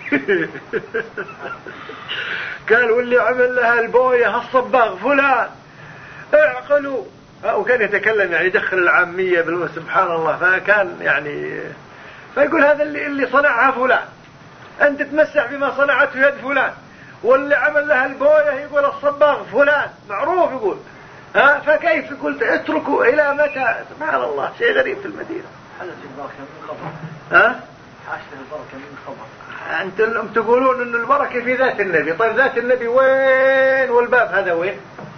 قال واللي عمل لها البوية الصباغ فلان اعقلوا. وكان يتكلم يعني يدخل العامية سبحان الله. فكان يعني فيقول هذا اللي, اللي صنعها فلان أنت تتمسح بما صنعته يد فلان واللي عمل لها البوية يقول الصباغ فلان معروف يقول ها. فكيف قلت اتركوا إلى متى سبحان الله شيء غريب في المدينة. حدث البركة من خبر. ها حاشت البركة من خبر. أنتم تقولون إن البركة في ذات النبي. طيب ذات النبي وين والباب هذا وين؟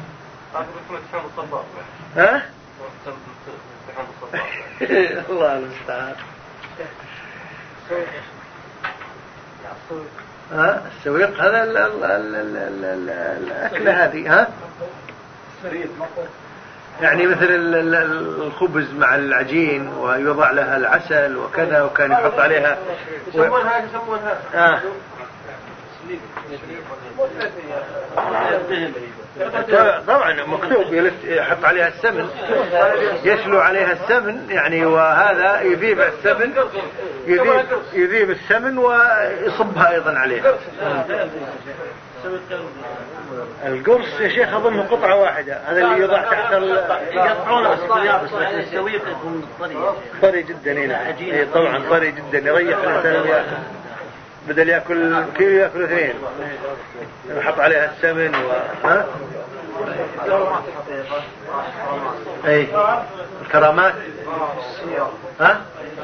ها الله المستعان. ها السويق هذا ال ال ال ال ال الأكلة هذه ها يعني مثل الخبز مع العجين ويوضع لها العسل وكذا وكان يحط عليها يسمونها يسمونها آه. طبعا مكتوب يحط عليها السمن يسلو عليها السمن يعني وهذا يذيب السمن يذيب, يذيب السمن ويصبها أيضا عليها. القرص يا شيخ أظنه قطعة واحدة هذا اللي يوضع تحت يقطعونه بس السويق يكون طري طري جدا هنا. اي طبعا طري جدا يريح الإنسان ياكل بدل ياكل كيلو ياكل اثنين يحط عليها السمن و ها اي الكرامات ها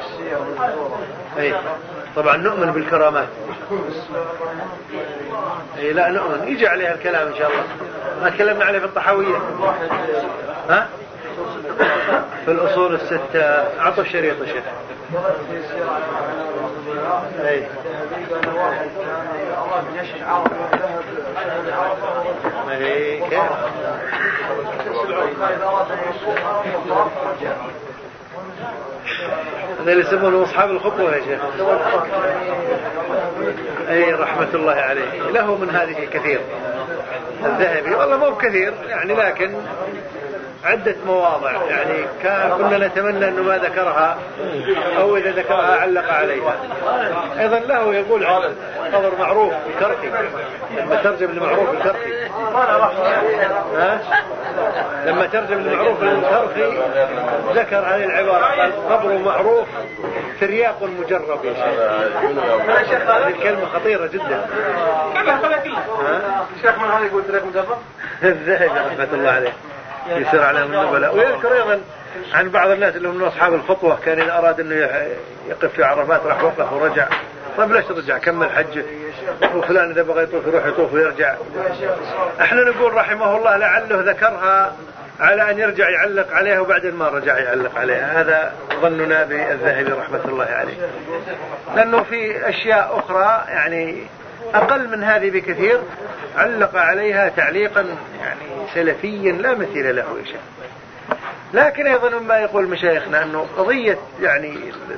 اي طبعا نؤمن بالكرامات. اي لا نؤمن يجي عليها الكلام ان شاء الله ما تكلمنا عليه في الطحاوية ها في الأصول الستة. أعطوا الشريط يا شيخ. اي اي كيف هذا اللي يسمونه أصحاب الخطوة يا شيخ. أي رحمة الله عليه. له من هذه كثير. الذهبي والله مو بكثير يعني، لكن عدة مواضع يعني كنا نتمنى أنه ما ذكرها، أو إذا ذكرها علق عليها. أيضا له يقول عن قبر معروف الكرخي لما ترجم لمعروف الكرخي، ها؟ لما ترجم لمعروف الكرخي ذكر هذه العبارة قال قبر معروف ترياق مجرب يا شيخ. هذه الكلمة خطيرة جدا. الشيخ من هذا يقول ترياق مجرب؟ الذهبي رحمة الله عليه يسير عليهم النبلاء. ويذكر أيضا عن بعض الناس اللي هم من أصحاب الخطوة كان إذا أراد أنه يقف في عرفات راح وقف ورجع. طيب ليش رجع؟ كمل حجه. وفلان إذا بغى يطوف يروح يطوف ويرجع. احنا نقول رحمه الله لعله ذكرها على أن يرجع يعلق عليها وبعدين ما رجع يعلق عليها. هذا ظننا بالذهبي رحمة الله عليه، لأنه في أشياء أخرى يعني أقل من هذه بكثير علق عليها تعليقا يعني سلفيا لا مثيل له يا شيخ. لكن أيضا مما يقول مشايخنا أنه قضية يعني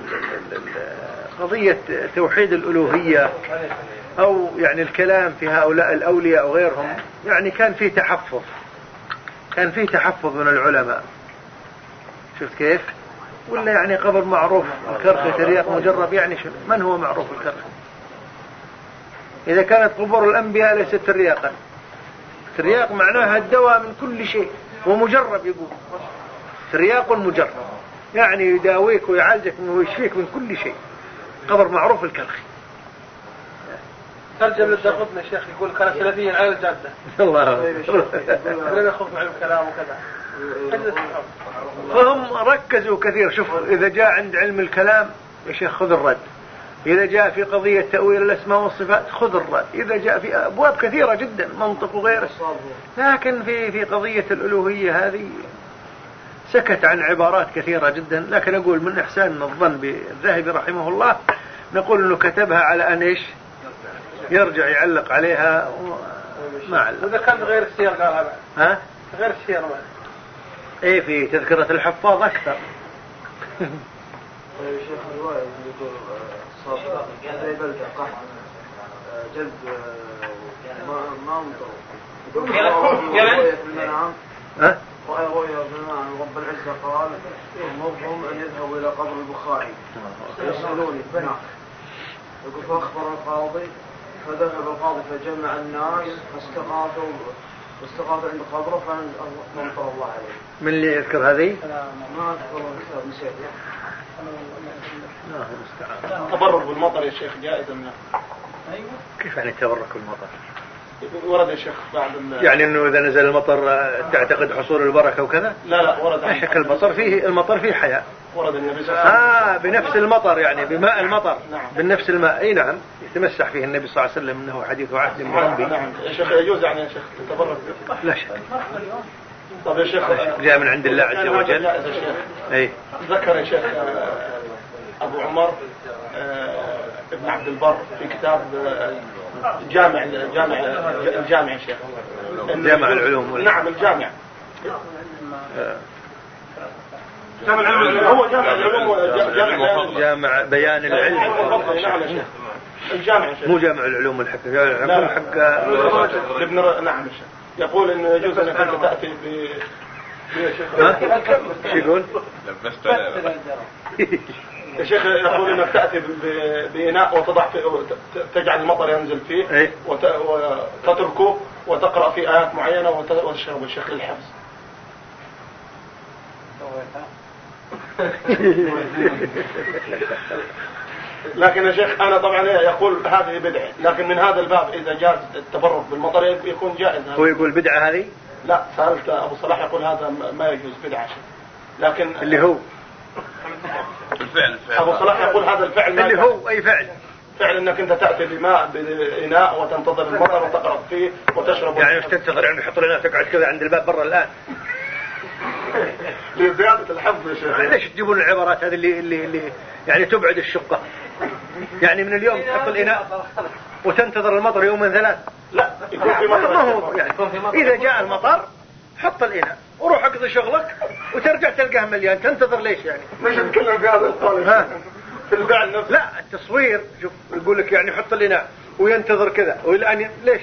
قضية توحيد الألوهية أو يعني الكلام في هؤلاء الأولياء وغيرهم يعني كان فيه تحفظ، كان فيه تحفظ من العلماء. شفت كيف؟ ولا يعني قبر معروف الكرخي ترياق مجرب، يعني شو من هو معروف الكرخي؟ إذا كانت قبور الأنبياء ليست ترياقا. ترياق معناها الدواء من كل شيء، ومجرب يقول ترياق مجرب يعني يداويك ويعالجك ويشفيك من كل شيء. قبر معروف الكرخي. ترجم للدرقطني الشيخ يقول كان سلفيا على الجادة. الله لم يخوف على الكلام وكذا. فهم ركزوا كثير. شوف إذا جاء عند علم الكلام يا شيخ خذ الرد، إذا جاء في قضية تأويل الأسماء والصفات خذ الرد، إذا جاء في أبواب كثيرة جدا منطق وغيره. لكن في في قضية الألوهية هذه سكت عن عبارات كثيرة جدا. لكن أقول من إحسان الظن بالذهبي رحمه الله نقول أنه كتبها على أن إيش يرجع يعلق عليها وما علق. وإذا كان غير السير قالها بعد. ها؟ غير السير بعد. إيه في تذكرة الحفاظ أكثر. يا شيخ الرواية يقول صار زي بلدة قحط جلد ما ما مطر. يقول في المنام. ها؟ رأي رؤيا في المنام رب العزة قال مرهم أن يذهبوا إلى قبر البخاري يسألوني هناك. يقول فأخبر القاضي فذهب القاضي فجمع الناس فاستغاثوا واستغاثوا عند قبره فمطر الله عليه. من اللي يذكر هذه؟ ما أذكر الكتاب نسيت. الله المستعان. تبرك بالمطر يا شيخ جائز أم لا؟ كيف يعني تبرك بالمطر؟ ورد يا شيخ بعد يعني انه اذا نزل المطر تعتقد حصول البركه وكذا؟ لا لا ورد لا شك المطر فيه المطر فيه حياه. ورد النبي صلى الله عليه وسلم اه بنفس المطر يعني بماء المطر. نعم. بنفس الماء اي نعم يتمسح فيه النبي صلى الله عليه وسلم انه حديث عهد بربي. نعم يا شيخ يجوز يعني يا شيخ تتبرك به؟ لا شك. طب يا شيخ جاء من عند الله عز وجل. اي ذكر يا شيخ ابو عمر ابن عبد البر في كتاب جامع جامع الجامع يا شيخ جامع العلوم. نعم الجامع جامع العلوم هو جامع العلوم جامع بيان العلم. نعم يا شيخ الجامع يا شيخ مو جامع العلوم الحكم. جامع العلوم حق ابن نعم يا شيخ يقول انه يجوز انك انت تاتي ب يا شيخ شو يقول؟ يا شيخ يقول انك تأتي بإناء وتضع فيه تجعل المطر ينزل فيه ايه؟ وتتركه وتقرأ في آيات معينة وتشرب الشيخ للحفظ. لكن يا شيخ أنا طبعا يقول هذه بدعة، لكن من هذا الباب إذا جاز التبرك بالمطر يكون جائز. هو يقول بدعة هذه؟ لا سألت أبو صلاح يقول هذا ما يجوز بدعة شيء. لكن اللي هو الفعل أبو صلاح يقول هذا الفعل اللي هو أي فعل؟ فعل انك انت تأتي بماء بإناء وتنتظر المطر وتقرأ فيه وتشرب. يعني مش تنتظر يعني يحط لنا تقعد كذا عند الباب برا الآن لزيادة الحفظ يا شيخ. ليش تجيبون العبارات هذه اللي اللي اللي يعني تبعد الشقة؟ يعني من اليوم تحط الإناء وتنتظر المطر يومين ثلاث. لا يكون في مطر. ما هو يعني إذا جاء المطر حط الإناء وروح اقضي شغلك وترجع تلقاه مليان، تنتظر ليش يعني؟ مش نتكلم في هذا القول في الفعل نفسه. لا التصوير شوف يقول لك يعني حط الإناء وينتظر كذا والآن ليش؟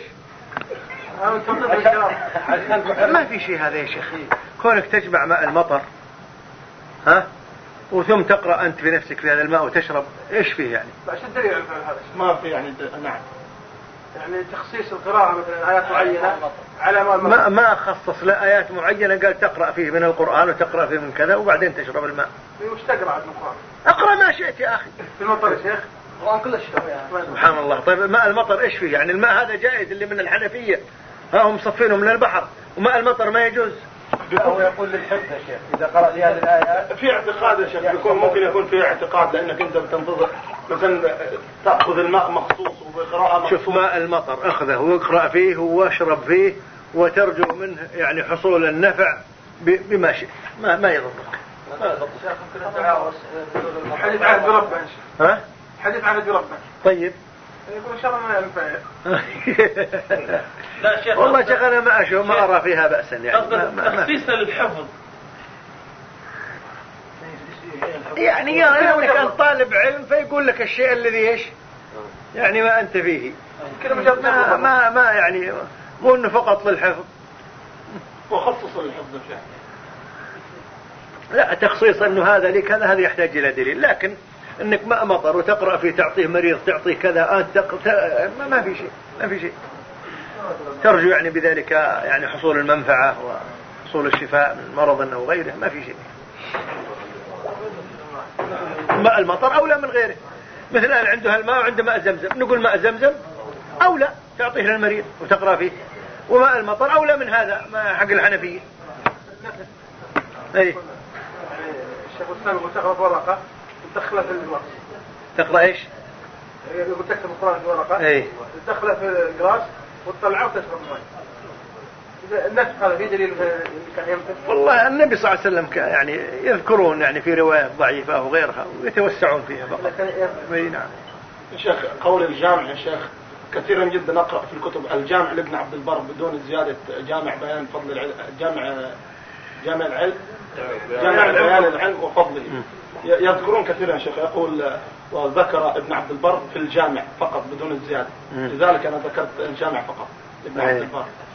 ما في شيء هذا يا شيخ، كونك تجمع ماء المطر ها وثم تقرأ أنت بنفسك في هذا الماء وتشرب، إيش فيه يعني؟ ايش الدليل على هذا؟ ما في يعني نعم يعني تخصيص القراءة مثلا آيات معينة على ما ما ما خصص لا آيات معينة، قال تقرأ فيه من القرآن وتقرأ فيه من كذا وبعدين تشرب الماء. وش تقرأ في القرآن؟ اقرأ ما شئت يا أخي. في المطر يا شيخ القرآن كله شرب. سبحان الله. طيب ماء المطر إيش فيه يعني؟ الماء هذا جائز اللي من الحنفية، ها هم مصفينه من البحر، وماء المطر ما يجوز. هو يقول للحفظ يا شيخ إذا قرأ لهذه الآيات في اعتقاد يا شيخ بيكون ممكن يكون في اعتقاد لأنك أنت بتنتظر مثلا تأخذ الماء مخصوص وبقراءة مخصوص. شوف ماء المطر اخذه واقرأ فيه واشرب فيه وترجو منه يعني حصول النفع بما شئت، ما ما يضرك. حديث عهد بربه. ها؟ حديث عهد بربه. طيب. يقول إن شاء الله ما ينفع. لا شيخ والله شيخ أنا ما أشوف ما أرى فيها بأسا يعني. تخصيصا للحفظ. يعني يعني كان طالب علم فيقول لك الشيء الذي ايش؟ يعني ما أنت فيه. ما ما ما يعني مو إنه فقط للحفظ. وخصص للحفظ فيه. لا تخصيص إنه هذا لك هذا هذا يحتاج إلى دليل، لكن إنك ماء مطر وتقرأ فيه تعطيه مريض تعطيه كذا أنت تق... ما, ما في شيء ما في شيء. ترجو يعني بذلك يعني حصول المنفعة وحصول الشفاء من مرض أو غيره، ما في شيء. ماء المطر أولى من غيره، مثل الآن عنده الماء وعنده ماء زمزم، نقول ماء زمزم أولى تعطيه للمريض وتقرأ فيه، وماء المطر أولى من هذا ما حق الحنفية. أي الشيخ الإسلام يقول تقرأ في ورقة وتدخلها في الجلاس. تقرأ إيش؟ يقول تكتب القرآن في ورقة أي تدخلها في الجلاس وتطلعه وتشرب الماء. النفس هذا في دليل كان ينفذ؟ والله النبي صلى الله عليه وسلم يعني يذكرون يعني في روايات ضعيفة وغيرها ويتوسعون فيها فقط. نعم. شيخ قول الجامع يا شيخ كثيرا جدا نقرأ في الكتب الجامع لابن عبد البر بدون زيادة جامع بيان فضل العلم، جامع جامع العلم جامع بيان العلم وفضله. يذكرون كثيرا يا شيخ يقول وذكر ابن عبد البر في الجامع فقط بدون الزيادة، لذلك أنا ذكرت الجامع فقط ابن عبد البر.